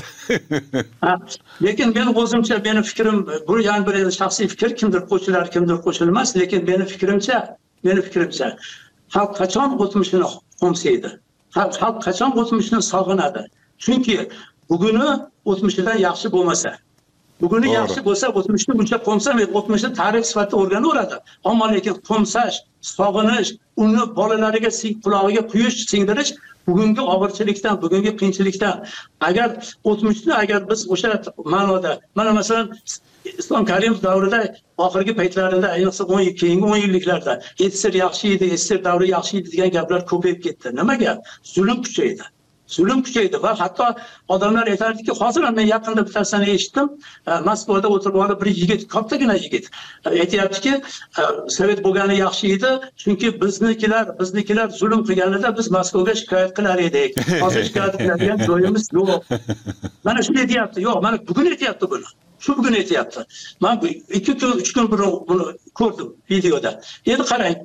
Lekin men o'zimcha, meni fikrim, bu yana bir shaxsiy fikr, kimdir qo'shilar, kimdir qo'shilmas, lekin meni fikrimcha, meni fikrimcha xalq qachon o'tmishini qo'msaydi? Xalq qachon o'tmishini sog'inadi? Chunki buguni o'tmishidan yaxshi bo'lmasa, buguni yaxshi bo'lsa, o'tmishni buncha qo'msamaydi, o'tmishni tarix sifatida o'rganaveradi. Ammo lekin qo'msash, sog'inish, uni bolalariga qulog'iga quyish, singdirish bugungi og'irchilikdan, bugungi qiyinchilikdan. Agar o'tmishni agar biz o'sha ma'noda, mana masalan Islom Karimov davrida oxirgi paytlarida, ayniqsa keyingi o'n yilliklarda Etsir yaxshi edi, Etsir davri yaxshi edi degan gaplar ko'payib ketdi. Nimaga? Zulm kuchaydi. Zulm kuchaydi va hatto odamlar aytardiki, hozir ham men yaqinda bittasini eshitdim, Moskvada o'tirib olib bir yigit, kattagina yigit aytayaptiki, sovet bo'lgani yaxshi edi, chunki biznikilar, biznikilar zulm qilganida biz Moskvaga shikoyat qilar edik. Hozir shikoyat qiladigan joyimiz yo'q. Mana shunday deyapti. Yo'q, mana bugun aytayapti buni. Shu bugun aytayapti. Men ikki kun, uch kun burun buni ko'rdim videoda. Endi qarang,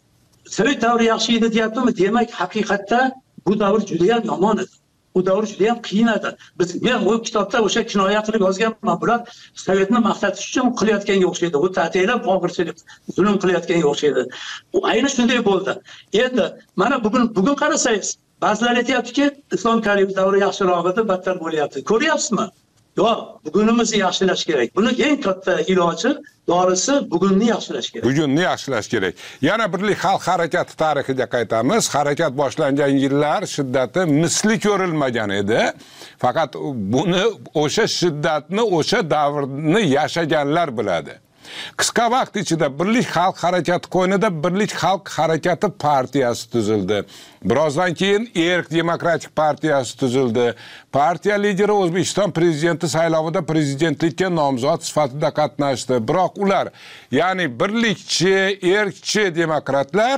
sovet davri yaxshi edi deyaptimi? Demak, haqiqatda bu davr juda ham yomon edi. Bu davr juda ham qiyin edi. Biz men bu kitobda o'sha kinoya qilib yozganman. Bular sovetni maqtatish uchun qilayotganga o'xshaydi. Bu ta'tilab og'irchilik, zulm qilayotganga o'xshaydi. U ayni shunday bo'ldi. Endi mana bugun bugun qarasangiz, ba'zilar aytayaptiki, Islom Karimov davri yaxshiroq edi, battar bo'lyapti. Ko'ryapsizmi? Yo'q, bugunimizni yaxshilash kerak. Buni eng katta iloji, dorisi bugunni yaxshilash kerak. Bugunni yaxshilash kerak. Yana Birlik xalq harakati tarixiga qaytamiz. Harakat boshlangan yillar shiddati misli ko'rilmagan edi. Faqat buni o'sha shiddatni, o'sha davrni yashaganlar biladi. Qisqa vaqt ichida Birlik xalq harakati qo'ynida Birlik xalq harakati partiyasi tuzildi. Birozdan keyin Erk demokratik partiyasi tuzildi. Partiya lideri O'zbekiston prezidenti saylovida prezidentlikka nomzod sifatida qatnashdi. Biroq ular, ya'ni birlikchi, erkchi demokratlar,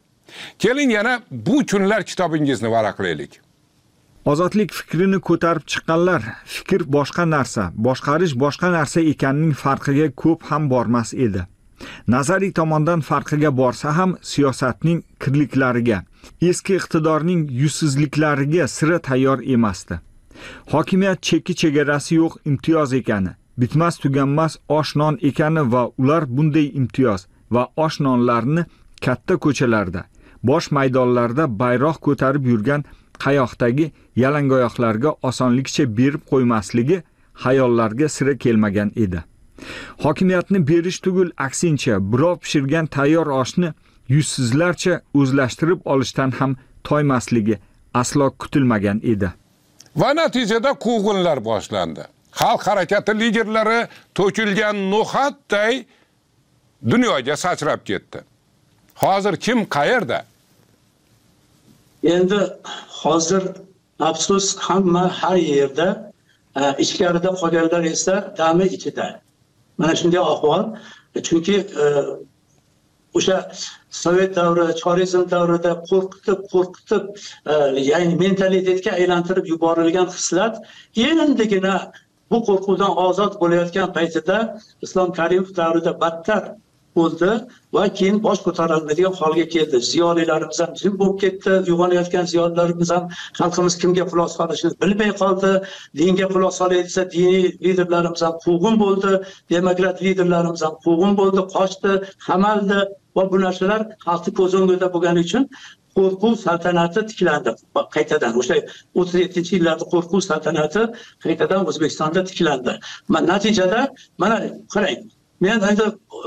keling yana bu kunlar kitobingizni varaqlaylik. Ozodlik fikrini ko'tarib chiqqanlar fikr boshqa narsa, boshqarish boshqa narsa ekanining farqiga ko'p ham bormas edi. Nazariy tomondan farqiga borsa ham siyosatning kirliklariga, eski iqtidorning yuzsizliklariga sira tayyor emasdi. Hokimiyat chekki chegarasi yo'q imtiyoz ekani, bitmas tuganmas osh-non ekani va ular bunday imtiyoz va osh-nonlarni katta ko'chalarda, bosh maydonlarda bayroq ko'tarib yurgan qayoqdagi yalangoyoqlarga osonlikcha berib qo'ymasligi xayollarga sira kelmagan edi. Hokimiyatni berish tugul aksincha birov pishirgan tayyor oshni yuzsizlarcha o'zlashtirib olishdan ham toymasligi aslo kutilmagan edi. Va natijada quvg'inlar boshlandi. xalq harakati liderlari to'kilgan no'xatday dunyoga sachrab ketdi. Hozir kim qayerda? Endi hozir afsus hamma har yerda, ichkarida qolganlar esa dami ichida. Mana shunday ahvol. Chunki o'sha Sovet davri, chorizm davrida qo'rqitib, qo'rqitib, ya'ni mentalitetga aylantirib yuborilgan hislat endigina bu qo'rquvdan ozod bo'layotgan paytida Islom Karimov davrida battar bo'ldi va keyin bosh ko'tarilmaydigan holga keldi. Ziyolilarimiz ham jim bo'lib ketdi, uyg'onayotgan ziyolilarimiz ham xalqimiz kimga quloq solishini bilmay qoldi. Dinga quloq solayotsa diniy liderlarimiz ham quvg'in bo'ldi, demokrat liderlarimiz ham quvg'in bo'ldi, qochdi, qamaldi va bu narsalar xalqni ko'z o'ngida bo'lgani uchun qo'rquv saltanati tiklandi qaytadan. O'sha o'ttiz yettinchi yillarda qo'rquv saltanati qaytadan O'zbekistonda tiklandi. Natijada mana qarang, men endi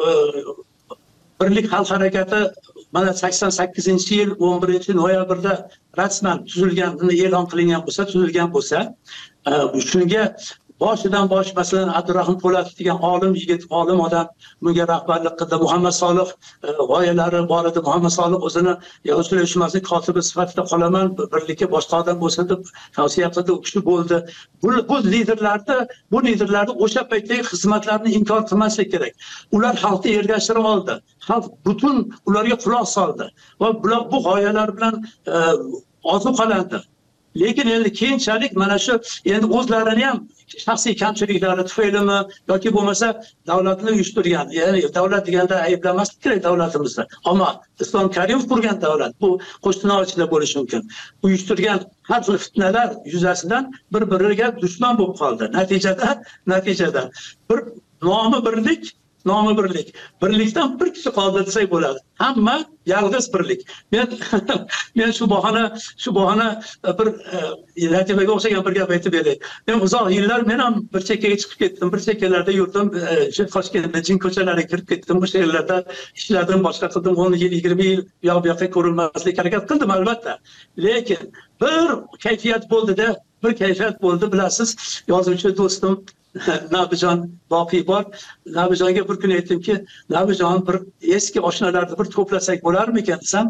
Birlik xalq harakati mana sakson sakkizinchi yil o'n birinchi noyabrda rasman tuzilganini e'lon qilingan bo'lsa, tuzilgan bo'lsa, shunga boshidan bosh masalan Abdurahim Po'latov degan olim yigit, olim odam bunga rahbarlik qildi. Muhammad Solih g'oyalari bor edi. Muhammad Solih o'zini Yozuvchilar uyushmasining kotibi sifatida qolaman, birlikka boshqa odam bo'lsa deb tavsiya qildi, u kishi bo'ldi. Bu, bu liderlarni, bu liderlarni o'sha paytdagi xizmatlarini inkor qilmaslik kerak. Ular xalqni ergashtirib oldi. Xalq butun ularga quloq soldi va bular bu g'oyalar bilan ozuqalandi. Lekin endi keyinchalik mana shu endi o'zlarini ham shaxsiy kamchiliklari tufaylimi yoki bo'lmasa davlatni uyushtirgan, ya'ni davlat deganda ayblamaslik kerak davlatimizni. Ammo Islom Karimov qurgan davlat bu qo'shnilar ichida bo'lishi mumkin. Uyushtirgan har xil fitnalar yuzasidan bir-biriga dushman bo'lib qoldi. Natijada natijada bir nomi birlik nomi birlik. Birlikdan bir kishi qoldi desak bo'ladi. Hamma yalg'iz birlik. Men men shu bahona shu bahona bir Latifaga o'xshagan bir gap aytib beray. Men uzoq yillar men ham bir chekkaga chiqib ketdim, bir chekkalarda yurdim, Toshkentda jin ko'chalariga kirib ketdim, o'sha yerlarda ishladim, boshqa qildim, o'n yil, yigirma yil u yoq bu yoqqa ko'rinmaslikka harakat qildim albatta. Lekin bir kayfiyat bo'ldi-da, bir kayfiyat bo'ldi, bilasiz, yozuvchi do'stim Nabijon Boqiy bor. Nabijonga bir kun aytdimki, Nabijon bir eski oshnalarni bir to'plasak bo'larmikan desam,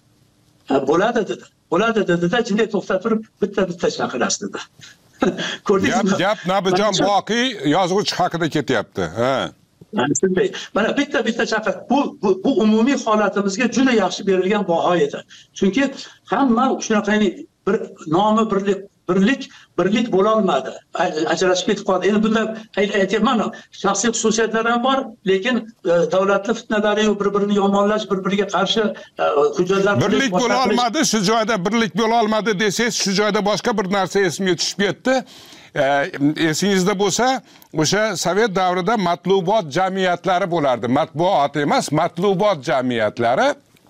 bo'ladi dedi. Bo'ladi dedi-da, jinday to'xtatib turib bitta-bitta chaqirasiz dedi. Ko'rdingizmi? Gap Nabijon Boqiy yozuvchi haqida ketyapti. Ha. Mana bitta-bitta chaqir. Bu, bu bu umumiy holatimizga juda yaxshi berilgan baho edi. Chunki hamma shunaqangi bir nomi birlik birlik birlik bo'la olmadi. Ajrashib ketib qoldi. Endi bunda aytayman, shaxsiy xususiyatlar ham bor, lekin davlatli fitnalari yo'q, bir-birini yomonlash, bir-biriga qarshi hujjatlar birlik bo'la olmadi, shu joyda birlik bo'la olmadi desangiz, shu joyda boshqa bir narsa esimga tushib ketdi. Esingizda bo'lsa, o'sha Sovet davrida matlubot jamiyatlari bo'lardi. Matbuot emas, matlubot jamiyatlari.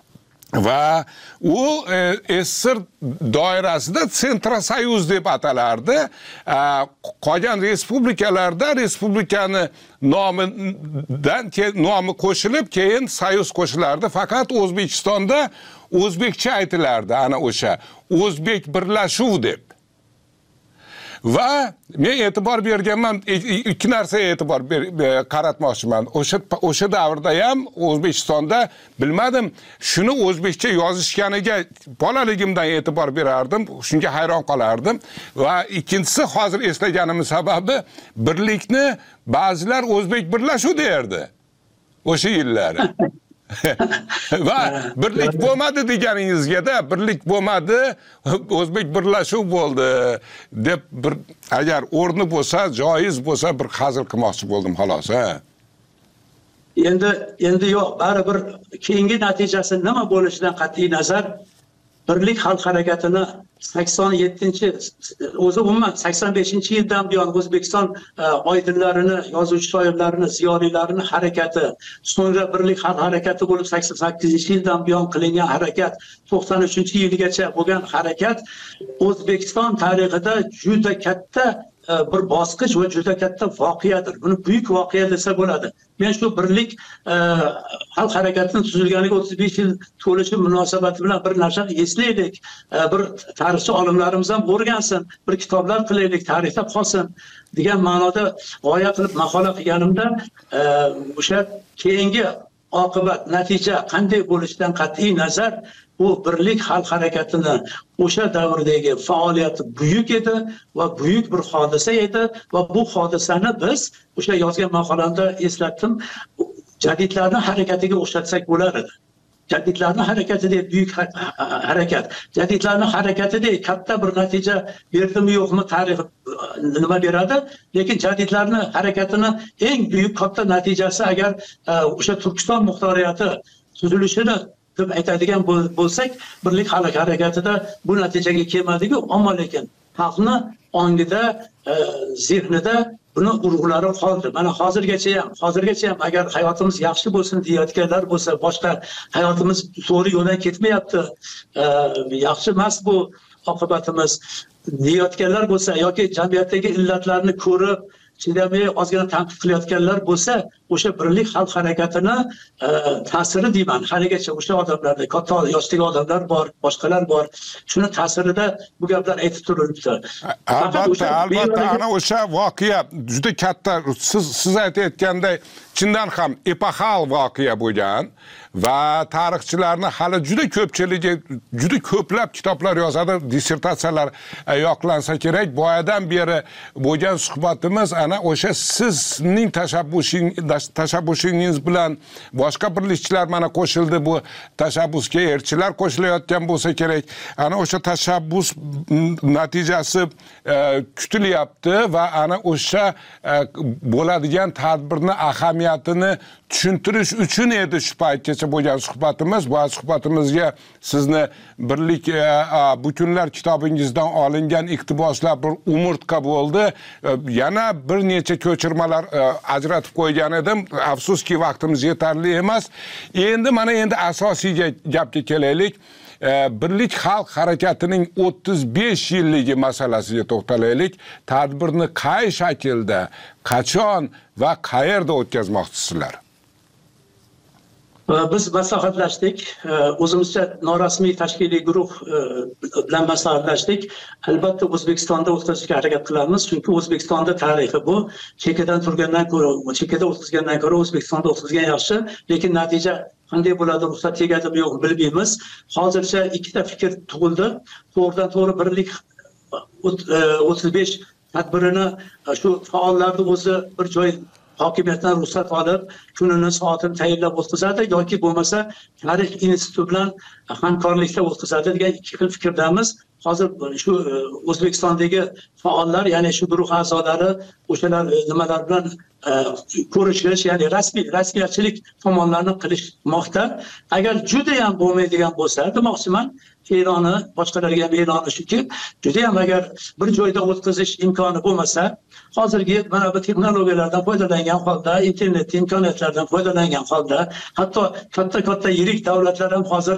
Va u SSR doirasida Sentrosoyuz deb atalardi. Qolgan respublikalarda respublikani nomidan nomi qo'shilib, keyin soyuz qo'shilardi. Faqat O'zbekistonda o'zbekcha aytilardi, ana o'sha O'zbek birlashuv deb. Va men e'tibor berganman, ikki narsaga e'tibor qaratmoqchiman. O'sha o'sha davrda ham O'zbekistonda bilmadim, shuni o'zbekcha yozishganiga bolaligimdan e'tibor berardim, shunga hayron qolardim. Va ikkinchisi, hozir eslaganim sababi, birlikni ba'zilar o'zbek birlashuv derdi. O'sha yillar. Va birlik bo'lmadi deganingizga-da, birlik bo'lmadi, o'zbek birlashuv bo'ldi deb bir agar o'rni bo'lsa, joiz bo'lsa bir hazil qilmoqchi bo'ldim xolos, ha. Endi endi yo'q, baribir keyingi natijasi nima bo'lishidan qat'iy nazar Birlik xalq harakatini sakson yettinchi o'zi umuman sakson beshinchi yildan buyon O'zbekiston oydinlarini, yozuvchi shoirlarini, ziyolilarini harakati, so'ngra Birlik xalq harakati bo'lib sakson sakkizinchi yildan buyon qilingan harakat, to'qson uchinchi yilgacha bo'lgan harakat O'zbekiston tarixida juda katta bir bosqich va juda katta voqeadir. Buni buyuk voqea desa bo'ladi. Men shu birlik xalq harakatining tuzilganiga o'ttiz besh yil to'lishi munosabati bilan bir narsani eslaylik. Bir tarixchi olimlarimiz ham o'rgansin, bir kitoblar qilaylik, tarixda qolsin degan ma'noda g'oya qilib maqola qilganimda o'sha keyingi oqibat, natija qanday bo'lishidan qat'iy nazar bu birlik xalq harakatini o'sha davrdagi faoliyati buyuk edi va buyuk bir hodisa edi va bu hodisani biz o'sha yozgan maqolamda eslatdim, jadidlarni harakatiga o'xshatsak bo'lar edi. Jadidlarni harakatidek buyuk harakat, jadidlarni harakatidek katta bir natija berdimi yo'qmi tarix nima beradi, lekin jadidlarni harakatini eng buyuk katta natijasi agar o'sha Turkiston muxtoriyati tuzilishini deb aytadigan bo'lsak, birlik xalq harakatida bu natijaga kelmadiku, ammo lekin xalqni ongida, zehnida buni urg'ulari qoldi. Mana hozirgacha ham, hozirgacha ham agar hayotimiz yaxshi bo'lsin deyotganlar bo'lsa, boshqa hayotimiz to'g'ri yo'ldan ketmayapti, yaxshi emas bu oqibatimiz deyotganlar bo'lsa yoki jamiyatdagi illatlarni ko'rib chidamay ozgina tanqid qilayotganlar bo'lsa, o'sha birlik xalq harakatini ta'siri deyman, haligacha o'sha odamlarda, katta yoshdagi odamlar bor, boshqalar bor. Shuni ta'sirida bu gaplar aytib turilibdi. Albatta, albatta, ana o'sha voqea juda katta, siz siz aytayotganday chindan ham epoxal voqea bo'lgan va tarixchilarni hali juda ko'pchiligi juda ko'plab kitoblar yozadi, dissertatsiyalar yoqlansa kerak. Boyadan beri bo'lgan suhbatimiz ana o'sha sizning tashabbusingiz tashabbusingiz bilan boshqa birlikchilar mana qo'shildi, bu tashabbusga elchilar qo'shilayotgan bo'lsa kerak. Ana o'sha tashabbus natijasi kutilyapti va ana o'sha bo'ladigan tadbirni ahamiyatini tushuntirish uchun edi shu paytgacha bo'lgan suhbatimiz. Bu suhbatimizga sizni birlik butunlar kitobingizdan olingan iqtiboslar bir umurtqa bo'ldi. Yana bir necha ko'chirmalar ajratib qo'ygan edim. Afsuski vaqtimiz yetarli emas. Endi mana endi asosiy gapga kelaylik. Birlik xalq harakatining o'ttiz besh yilligi masalasiga to'xtalaylik. Tadbirni qay shaklda, qachon va qayerda o'tkazmoqchisizlar? Biz maslahatlashdik, o'zimizcha norasmiy tashkiliy guruh bilan maslahatlashdik. Albatta O'zbekistonda o'tkazishga harakat qilamiz, chunki O'zbekistonda tarixi bu chekkadan turgandan ko'ra, chekkada o'tkazgandan ko'ra O'zbekistonda o'tkazgan yaxshi, lekin natija qanday bo'ladi, ruxsat tegadimi yo'q bilmaymiz. Hozircha ikkita fikr tug'ildi. To'g'ridan to'g'ri birlik o'ttiz besh tadbirini shu faollarning o'zi bir joy hokimiyatdan ruxsat olib, kunini, soatini tayinlab o'tkazadi yoki bo'lmasa tarix instituti bilan hamkorlikda o'tkazadi degan ikki xil fikrdamiz. Hozir shu O'zbekistondagi faollar, ya'ni shu guruh a'zolari o'shalar nimalar bilan ko'rishish, ya'ni rasmiy rasmiyatchilik tomonlarini qilishmoqda. Agar juda ham bo'lmaydigan bo'lsa, demoqchiman, e'loni boshqalarga ham e'loni shuki, juda ham agar bir joyda o'tkazish imkoni bo'lmasa, hozirgi mana bu texnologiyalardan foydalangan holda, internet imkoniyatlaridan foydalangan holda, hatto katta-katta yirik davlatlar ham hozir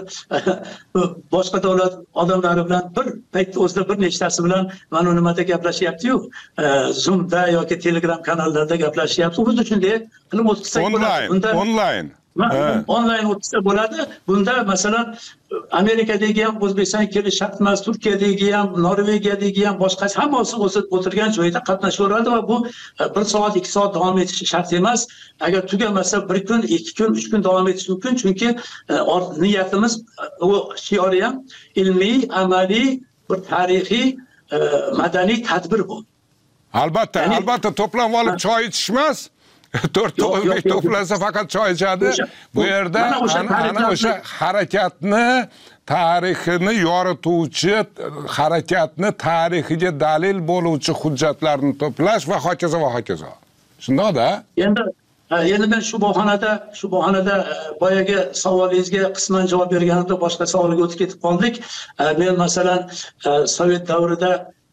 boshqa davlat odamlari bilan bir paytda o'zida bir nechtasi bilan mana nimada gaplashyapti-yu, Zoomda yoki Telegram kanallarida gaplashyapti. Biz shunday qilib o'tkazsak bo'ladi. Bunda onlayn onlayn o'tkazsa bo'ladi. Bunda masalan Amerikadagi ham O'zbekistonga kelish shart emas, Turkiyadagi ham, Norvegiyadagi ham boshqa hammasi o'tirgan joyda qatnashaveradi va bu bir soat, ikki soat davom etishi shart emas. Agar tugamasa bir kun, ikki kun, uch kun davom etishi mumkin, chunki niyatimiz u shiori ham ilmiy, amaliy, bir tarixiy, madaniy tadbir bu. Albatta, yani, albatta to'planib olib choy ichish emas. to'rtta o'zbek to'plansa faqat choy ichadi. Bu yerda ana o'sha harakatni, tarixini yorituvchi, harakatni tarixiga dalil bo'luvchi hujjatlarni to'plash va hokazo va hokazo. Shundoqda? Endi Endi men shu bahonada, shu bahonada boyagi savolingizga qisman javob berganimda boshqa savolga o'tib ketib qoldik. Men masalan Sovet davrida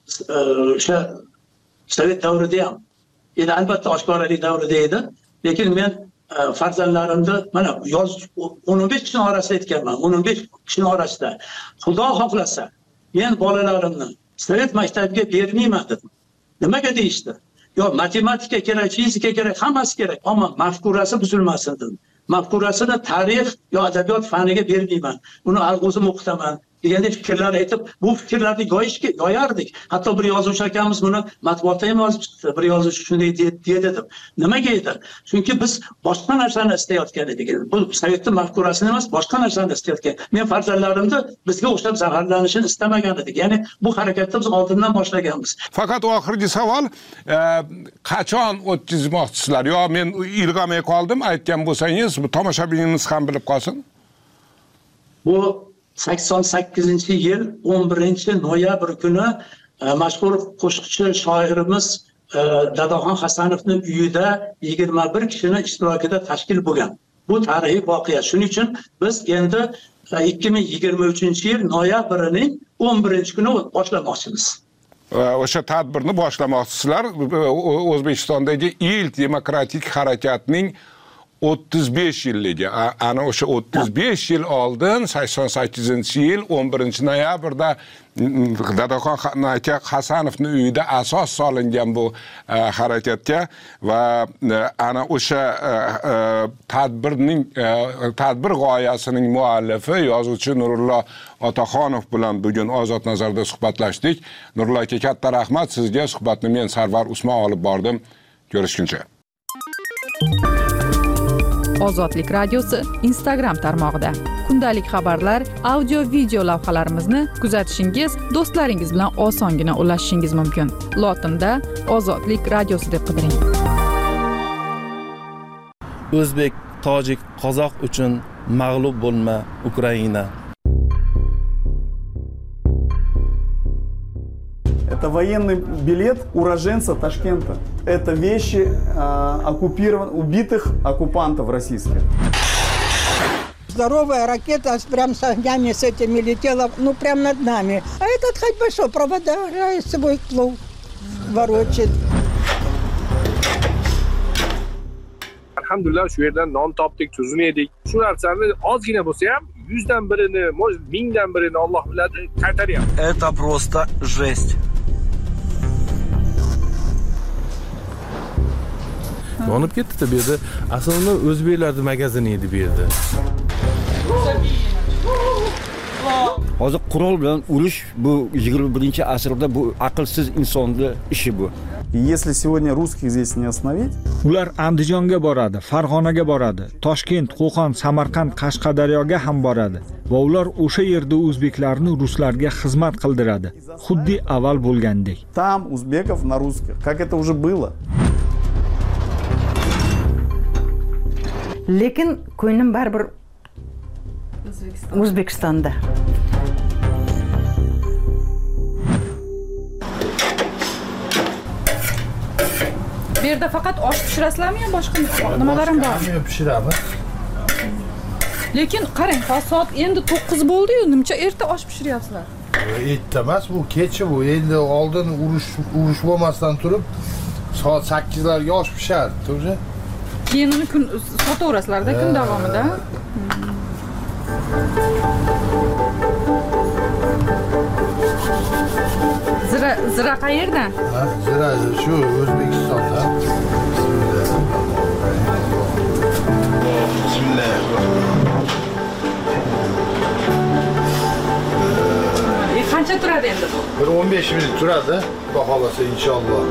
o'sha Sovet davrida ham, endi albatta oshkoralik davrida edi, lekin men farzandlarimni mana yoz o'n besh kishi orasida aytganman, o'n besh kishi orasida Xudo xohlasa men bolalarimni Sovet maktabiga bermayman dedim. Nimaga deyishdi? Yo, matematika kerak, fizika kerak, hammasi kerak, ammo mafkurasi buzilmasin dedi. Mafkurasini tarix yo adabiyot faniga bermayman. Uni o'zim o'qitaman degandek fikrlar aytib, bu fikrlarni yoyishga yoyardik. Hatto bir yozuvchi akamiz buni matbuotda ham yozib chiqdi. Bir yozuvchi shunday dedi dedim. Nimaga edi? Chunki biz boshqa narsani istayotgan edik. Bu sovetning mafkurasini emas, boshqa narsani istayotgan. Men farzandlarimni bizga o'xshab zaharlanishini istamagan edik. Ya'ni bu harakatni biz oldindan boshlaganmiz. Faqat oxirgi savol, e, qachon o'tkazmoqchisizlar? Yo, men ilg'amay qoldim, aytgan bo'lsangiz, bu tomoshabinimiz ham bilib qolsin. Bu sakson sakkizinchi yil o'n birinchi noyabr kuni mashhur qo'shiqchi shoirimiz Dadaxon Hasanovning uyida yigirma bir kishining ishtirokida tashkil bo'lgan. Bu tarixiy voqea. Shuning uchun biz endi ikki ming yigirma uchinchi yil noyabrining o'n birinchi kuni boshlamoqchimiz. O'sha tadbirni boshlamoqchisizlar. O'zbekistondagi ilk demokratik harakatning o'ttiz besh yilligi. Ana o'sha o'ttiz besh yil oldin sakson sakkizinchi yil o'n birinchi noyabrda Dadaxon aka Hasanovning uyida asos solingan bu harakatga va ana o'sha tadbirning tadbir g'oyasining muallifi yozuvchi Nurullo Otaxonov bilan bugun Ozod nazarda suhbatlashdik. Nurullo aka, katta rahmat sizga. Suhbatni men Sarvar Usmon olib bordim. Ko'rishguncha. Ozodlik radiosi Instagram tarmog'ida kundalik xabarlar, audio, video lavhalarimizni kuzatishingiz, do'stlaringiz bilan osongina ulashishingiz mumkin. Lotinda Ozodlik radiosi deb qidiring. O'zbek, tojik, qozoq uchun mag'lub bo'lma Ukraina. Это военный билет уроженца Ташкента. Это вещи э, оккупированных, убитых оккупантов российских. Здоровая ракета прям с огнями с этими летела, ну прям над нами. А этот хоть большой продолжает свой плов ворочит. Alhamdulillah shu yerdan non topdik, tuzini yedik. Shu narsani ozgina bo'lsa ham yuzdan birini, mingdan birini Alloh biladi qaytaryapti. Это просто жесть. Yonib ketdi bu yerda. Aslida o'zbeklarning magazini edi bu yerda. Hozir qurol bilan urush bu yigirma birinchi asrda bu aqlsiz insonning ishi bu. Если сегодня русских здесь не остановить, ular Andijonga boradi, Farg'onaga boradi, Toshkent, Qo'qon, Samarqand, Qashqadaryoga ham boradi va ular o'sha yerda o'zbeklarni ruslarga xizmat qildiradi, xuddi avval bo'lgandek. Там узбеков на русских, как это уже было. Lekin ko'nglim baribir O'zbekistonda. Bu yerda faqat osh pishirasizlarmi yo boshqa nimalarim bor? Hamma pishiramiz. Lekin qarang, soat endi to'qqiz bo'ldi-yu, nimcha erta osh pishiryapsizlar? Erta emas, bu kecha bu. Endi oldin urush urush bo'lmasdan turib soat sakkizlarga osh pishadi, to'g'ri? Keyin uni kun sotaverasizlar-da kun davomida. Zira zira qayerdan? Ha, zira shu O'zbekistondan. Bismillah. E qancha turadi endi bu? bir o'n besh minut turadi, xudo xolasa inshaalloh.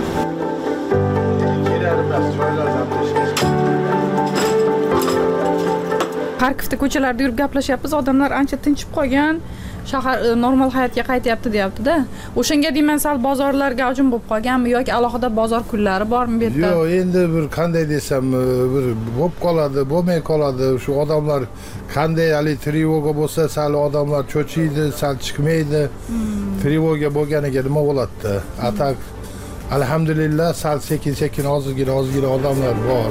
Xarkovda ko'chalarda yurib gaplashyapmiz, odamlar ancha tinchib qolgan, shahar normal hayotga qaytyapti deyapti-da. O'shanga deyman, sal bozorlar gavjum bo'lib qolganmi yoki alohida bozor kunlari bormi bu yerda? Yo'q, endi bir qanday desam, bir bo'lib qoladi, bo'lmay qoladi. Shu odamlar qanday hali trevoga bo'lsa, sal odamlar cho'chiydi, sal chiqmaydi. Trevoga bo'lganiga nima bo'ladi? Atak alhamdulillah sal sekin-sekin ozgina ozgina odamlar bor.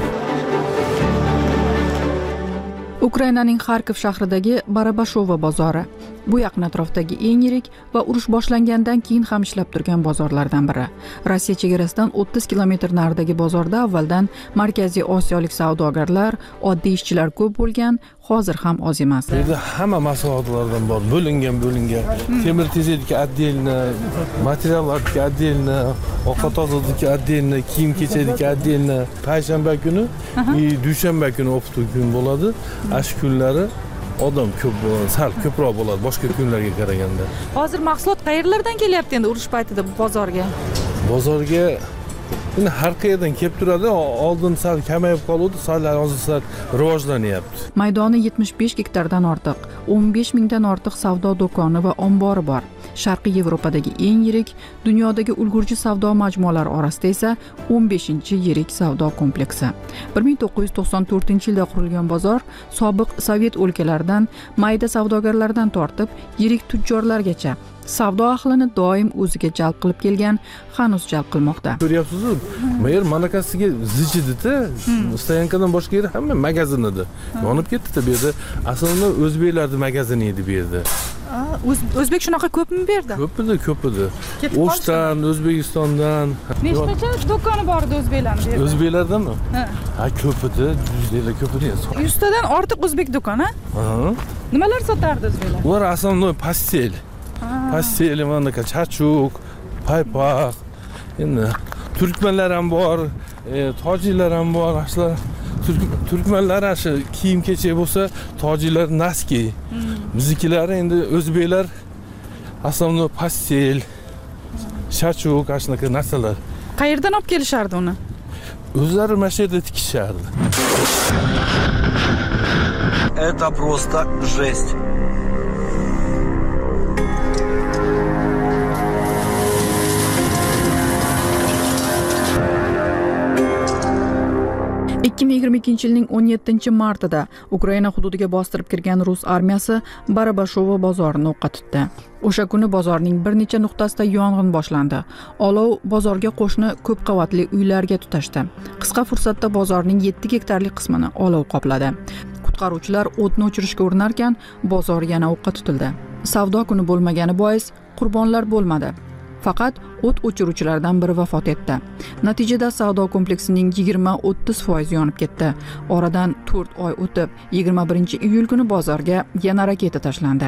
Ukrainaning Xarkov shahridagi Barabashova bozori. Bu yaqin atrofdagi eng yirik va urush boshlangandan keyin ham ishlab turgan bozorlardan biri. Rossiya chegarasidan o'ttiz kilometr naridagi bozorda avvaldan Markaziy Osiyolik savdogarlar, oddiy ishchilar ko'p bo'lgan, hozir ham oz emas. Bu yerda hamma mahsulotlardan bor, bo'lingan bo'lingan. Temir tezedagi отдельно, materiallardagi отдельно, ovqat tozalaydagi отдельно, kiyim kechadagi отдельно. Payshanba kuni, dushanba kuni optu kun bo'ladi. Ash kunlari odam ko'p bo'ladi, sal ko'proq bo'ladi boshqa kunlarga qaraganda. Hozir mahsulot qayerlardan kelyapti endi urush paytida bozorga? Bozorga Endi har qayerdan kelib turadi, oldin sal kamayib qoldi, sal hozir sal rivojlanyapti. Maydoni yetmish besh gektardan ortiq, o'n besh mingdan ortiq savdo do'koni va ombori bor. Sharqiy Yevropadagi eng yirik, dunyodagi ulgurji savdo majmualari orasida esa o'n beshinchi yirik savdo kompleksi. bir ming to'qqiz yuz to'qson to'rtinchi yilda qurilgan bozor sobiq Sovet o'lkalaridan mayda savdogarlardan tortib yirik tujjorlargacha savdo ahlini doim o'ziga jalb qilib kelgan, hanuz jalb qilmoqda. Ko'ryapsizmi? Bu yer manakasiga zijidi-da, stoyankadan boshqa yer hamma magazin edi. Yonib ketdi-da bu yerda. Aslida o'zbeklarning magazini edi bu yerda. O'zbek shunaqa ko'pmi bu yerda? Ko'p edi, ko'p edi. O'shdan, O'zbekistondan. Nechtacha do'koni bor edi o'zbeklarning bu yerda? O'zbeklardanmi? Ha. Ha, ko'p edi, yuztalar ko'p edi. yuz tadan ortiq o'zbek do'koni? Ha. Nimalar sotardi o'zbeklar? Ular aslida pastel. Pastel, mana chachuk, paypoq. Endi turkmanlar ham bor, tojiklar ham bor. Ashlar turkmanlar ashi kiyim kechak bo'lsa, tojiklar naski. Biznikilar endi o'zbeklar aslida pastel, chachuk, ashunaqa narsalar. Qayerdan olib kelishardi uni? O'zlari mana shu yerda tikishardi. Это просто жесть. ikki ming yigirma ikkinchi yilning o'n yettinchi martida Ukraina hududiga bostirib kirgan rus armiyasi Barabashovo bozorini o'qqa tutdi. O'sha kuni bozorning bir necha nuqtasida yong'in boshlandi. Olov bozorga qo'shni ko'p qavatli uylarga tutashdi. Qisqa fursatda bozorning yetti gektarlik qismini olov qopladi. Qutqaruvchilar o'tni o'chirishga urinarkan, bozor yana o'qqa tutildi. Savdo kuni bo'lmagani bois qurbonlar bo'lmadi. Faqat o't o'chiruvchilardan biri vafot etdi. Natijada savdo kompleksining yigirma o'ttiz foiz yonib ketdi. Oradan to'rt oy o'tib, yigirma birinchi iyul kuni bozorga yana raketa tashlandi.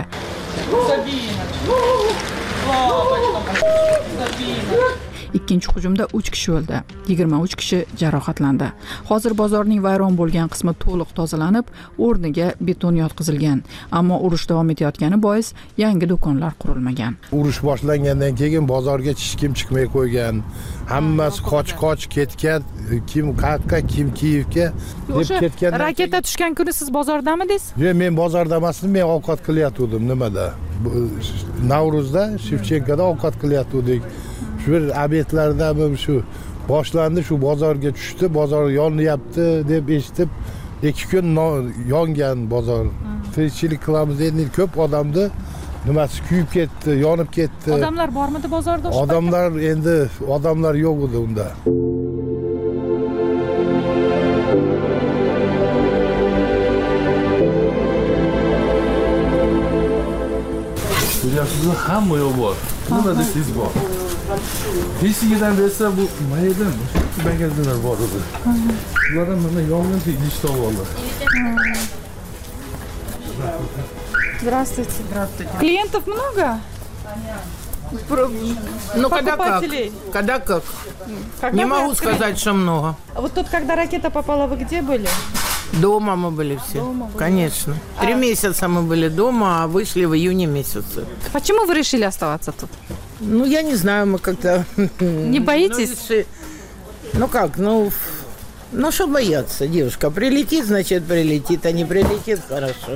Ikkinchi hujumda uch kishi o'ldi, yigirma uch kishi jarohatlandi. Hozir bozorning vayron bo'lgan qismi to'liq tozalanib, o'rniga beton yotqizilgan, ammo urush davom etayotgani bois yangi do'konlar qurilmagan. Urush boshlangandan keyin bozorga hech kim chiqmay qo'ygan. Hammasi qoch-qoch ketgan, kim qayerga, kim Kiyevga deb ketgan. Raketa tushgan kuni siz bozordamidingiz? Yo'q, men bozorda emasdim, men ovqat qilyotgandim. Nimada? Navruzda, Shevchenkada ovqat qilyotgandik. Shu bir obyektlardami shu boshlandi, shu bozorga tushdi, bozor yonyapti deb eshitib, ikki kun yongan bozor. Tirikchilik qilamiz endi, ko'p odamni nimasi kuyib ketdi, yonib ketdi. Odamlar bormidi bozorda? Odamlar endi odamlar yo'q edi unda. Ko'ryapsizmi, hamma yo'q bor. Nima desangiz bor. Eshigidan bersa bu maydan magazinlar bor edi. Ulardan mana yong'in idish oldi. Здравствуйте. Здравствуйте. Клиентов много? Ну, когда как? Когда как? Когда Не могу сказать, что много. А вот тут, когда ракета попала, вы где были? Дома мы были все. Дома были. Конечно. Три а... месяца мы были дома, а вышли в июне месяце. Почему вы решили оставаться тут? Ну, я не знаю, мы как-то... Не боитесь? Ну, реши... ну как, ну... Ну, что бояться, девушка? Прилетит, значит, прилетит, а не прилетит, хорошо.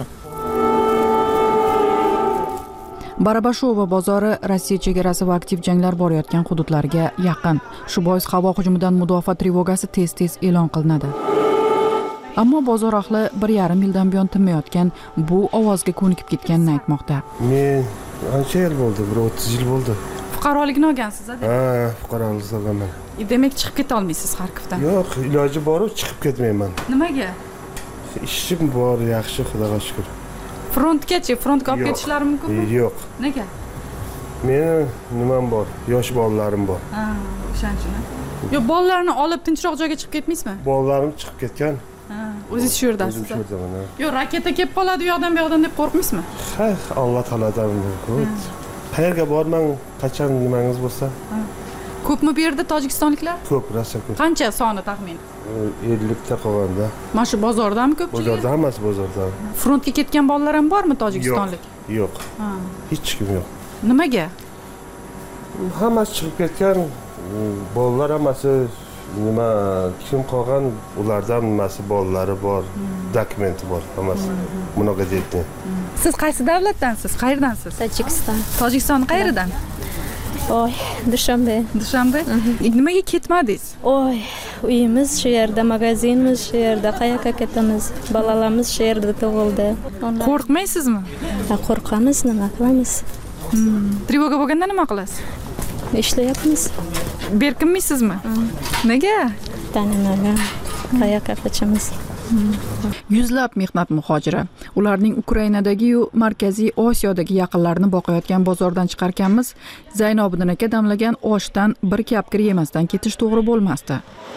Barabashovo bozori Rossiya chegarasi va aktiv janglar borayotgan hududlarga yaqin. Shu bois havo hujumidan mudofaa trevogasi tez-tez e'lon qilinadi. Ammo bozor ahli bir yarim yildan buyon tinmayotgan bu ovozga ko'nikib ketganini aytmoqda. Men ancha yil bo'ldi, bir o'ttiz yil bo'ldi. Fuqarolikni olgansiz-a? Ha, fuqarolikni olganman. Demak, chiqib keta olmaysiz Xarkovdan? Yo'q, iloji bor, chiqib ketmayman. Nimaga? Ishim bor, yaxshi, Xudoga shukr. Frontgacha, frontga olib ketishlari mumkinmi? Yo'q. Nega? Meni nimam bor? Yosh bolalarim bor. Ha, o'shanchimi? Yo, bolalarni olib tinchroq joyga chiqib ketmaysizmi? Bolalarim chiqib ketgan. Ha, o'zingiz shu yerdasiz. O'zim shu yerdaman. Yo, raketa kelib qoladi u yoqdan bu yoqdan deb qo'rqmaysizmi? Ha, Alloh taolodan ko'p. Qayerga bormang, qachon nimangiz bo'lsa. Ko'pmi bu yerda tojikistonliklar? Ko'p, rosa ko'p. Qancha soni taxmin? ellik ta qolganda. Mana shu bozordami ko'pchilik? Bozorda hammasi bozorda. Frontga ketgan bolalar ham bormi tojikistonlik? Yo'q. Ha. Hech kim yo'q. Nimaga? Hammasi chiqib ketgan. Bolalar hammasi nima kim qolgan, ulardan nimasi bolalari bor, dokumenti bor, hammasi. Bunaqa deydi. Siz qaysi davlatdansiz? Qayerdansiz? Tojikiston. Tojikiston qayeridan? Oy, Dushanbe. Dushanbe? Nimaga ketmadingiz? Oy, uyimiz shu yerda, magazinimiz shu yerda, qayoqqa ketamiz? Bolalarimiz shu yerda tug'ildi. Qo'rqmaysizmi? Ha, qo'rqamiz, nima qilamiz? Trevoga bo'lganda nima qilasiz? Ishlayapmiz. Berkinmaysizmi? Nega? Tanimagan. Qayoqqa qochamiz? Yuzlab mehnat muhojiri. Ularning Ukrainadagi-yu Markaziy Osiyodagi yaqinlarini boqayotgan bozordan chiqarkanmiz, Zaynobiddin aka damlagan oshdan bir kapkir yemasdan ketish to'g'ri bo'lmasdi.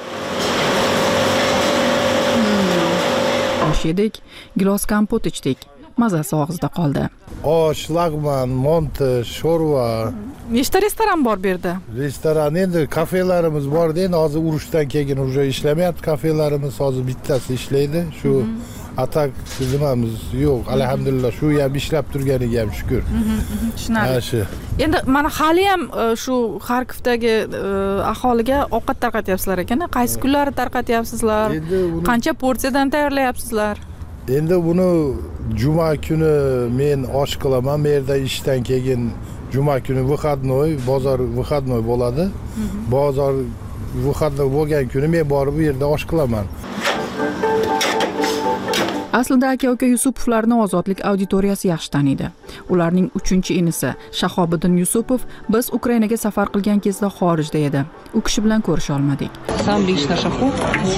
Osh yedik, gilos kompot ichdik. Mazasi og'izda qoldi. Osh, lag'man, monti, sho'rva. Nechta restoran bor bu yerda? Restoran endi kafelarimiz bor-da, endi hozir urushdan keyin уже ishlamayapti kafelarimiz, hozir bittasi ishlaydi. Shu atak nimamiz yo'q, alhamdulillah, shu ham ishlab turganiga ham shukr. Tushunarli. Endi mana hali ham shu Xarkovdagi aholiga ovqat tarqatyapsizlar ekan, qaysi kunlari tarqatyapsizlar? Qancha porsiyadan tayyorlayapsizlar? Endi buni juma kuni men osh qilaman, bu yerda ishdan keyin juma kuni выходной, bozor выходной bo'ladi. Bozor выходной bo'lgan kuni men borib bu yerda osh qilaman. Aslida aka-uka Yusupovlarni ozodlik auditoriyasi yaxshi taniydi. Ularning uchinchi inisi Shahobiddin Yusupov biz Ukrainaga safar qilgan kezda xorijda edi. U kishi bilan ko'risha olmadik. Сам лично Шахов.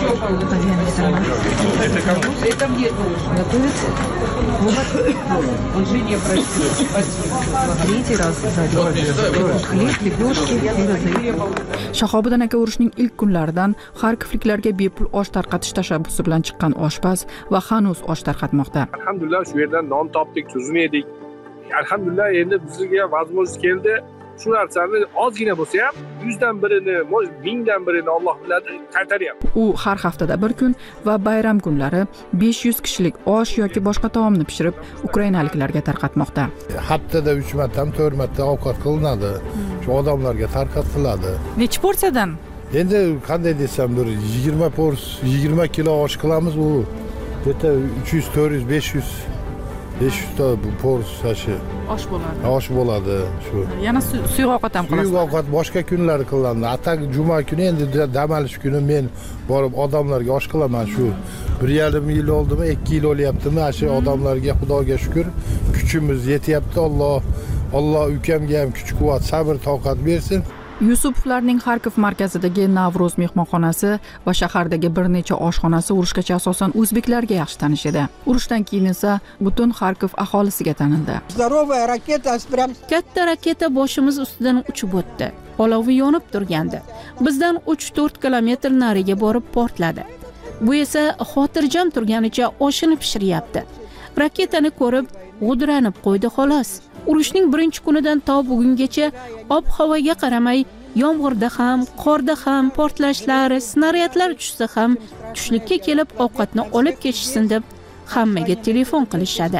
Это мне готовится. Он же не просит. Третий раз хлеб, лепешки и разные. Shahobiddin aka urushning ilk kunlaridan Xarkovliklarga bepul osh tarqatish tashabbusi bilan chiqqan oshpaz va hanuz osh tarqatmoqda. Alhamdulillah shu yerdan non topdik, tuzini yedik. Alhamdulillah endi bizga возможность keldi. Shu narsani ozgina bo'lsa ham yuzdan birini, mingdan birini Alloh biladi, qaytaryapti. U har haftada bir kun va bayram kunlari besh yuz kishilik osh yoki boshqa taomni pishirib ukrainaliklarga tarqatmoqda. Haftada uch marta, to'rt marta ovqat qilinadi. Shu odamlarga tarqatiladi. Necha porsiyadan? Endi qanday desam, bir yigirma pors, yigirma kilo osh qilamiz, u bitta uch yuz, to'rt yuz, besh yuz besh yuz ta porsiya osh bo'ladi. Osh bo'ladi shu. Yana suyuq ovqat ham qilasiz. Suyuq ovqat boshqa kunlari qilinadi. Atak juma kuni endi dam olish kuni men borib odamlarga osh qilaman shu. bir yarim yil oldimi, ikki yil o'lyaptimi, shu odamlarga Xudoga shukr, kuchimiz yetyapti. Alloh Alloh ukamga ham kuch-quvvat, sabr, toqat bersin. Yusupovlarning Xarkov markazidagi Navruz mehmonxonasi va shahardagi bir necha oshxonasi urushgacha asosan o'zbeklarga yaxshi tanish edi. Urushdan keyin esa butun Xarkov aholisiga tanildi. Katta raketa boshimiz ustidan uchib o'tdi. Olovi yonib turgandi. Bizdan uch to'rt kilometr nariga borib portladi. Bu esa xotirjam turganicha oshini pishiryapti. Raketani ko'rib g'udranib qo'ydi xolos. Urushning birinchi kunidan to bugungacha ob-havoga qaramay, yomg'irda ham, qorda ham portlashlar, snaryadlar tushsa ham tushlikka kelib ovqatni olib ketishsin deb hammaga telefon qilishadi.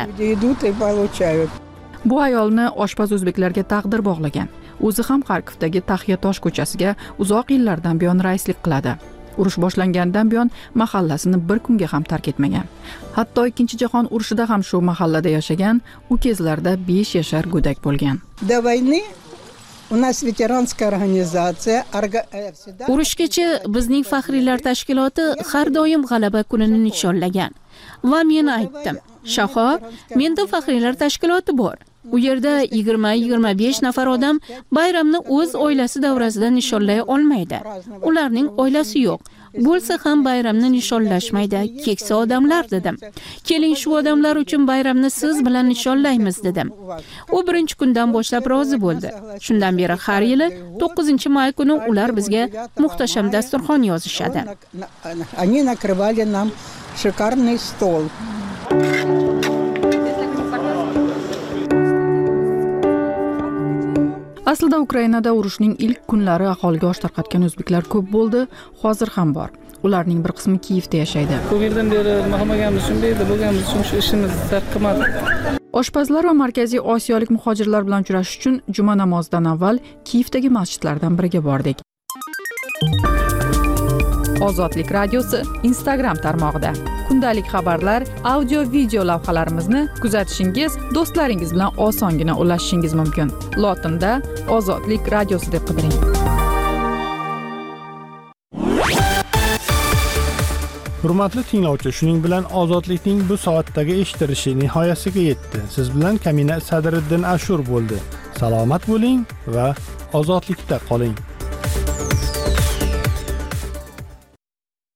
Bu ayolni oshpaz o'zbeklarga taqdir bog'lagan. O'zi ham Xarkovdagi Taxyatosh ko'chasiga uzoq yillardan buyon raislik qiladi. Urush boshlangandan buyon mahallasini bir kunga ham tark etmagan. Hatto ikkinchi jahon urushida ham shu mahallada yashagan, u kezlarda besh yashar go'dak bo'lgan. До войны у нас ветеранская организация. Urushgacha bizning faxriylar tashkiloti har doim g'alaba kunini nishonlagan. Va men aytdim, Shaho, menda faxriylar tashkiloti bor. U yerda yigirma yigirma besh nafar odam bayramni o'z oilasi davrasida nishonlay olmaydi. Ularning oilasi yo'q. Bo'lsa ham bayramni nishonlashmaydi, keksa odamlar dedim. Keling shu odamlar uchun bayramni siz bilan nishonlaymiz dedim. U birinchi kundan boshlab rozi bo'ldi. Shundan beri har yili to'qqizinchi may kuni ular bizga muhtasham dasturxon yozishadi. Они накрывали нам шикарный стол. Aslida Ukrainada urushning ilk kunlari aholiga osh tarqatgan o'zbeklar ko'p bo'ldi, hozir ham bor. Ularning bir qismi Kiyevda yashaydi. Ko'p yildan beri mahmaganimiz uchun, bu yerda bo'lganimiz uchun shu ishimiz tark qilmadi. Oshpazlar va Markaziy Osiyolik muhojirlar bilan uchrashish uchun juma namozidan avval Kiyevdagi masjidlardan biriga bordik. Ozodlik radiosi Instagram tarmog'ida kundalik xabarlar, audio video lavhalarimizni kuzatishingiz, do'stlaringiz bilan osongina ulashishingiz mumkin. Lotinda Ozodlik radiosi deb qidiring. Hurmatli tinglovchi, shuning bilan Ozodlikning bu soatdagi eshitilishi nihoyasiga yetdi. Siz bilan Kamina Sadriddin Ashur bo'ldi. Salomat bo'ling va ozodlikda qoling.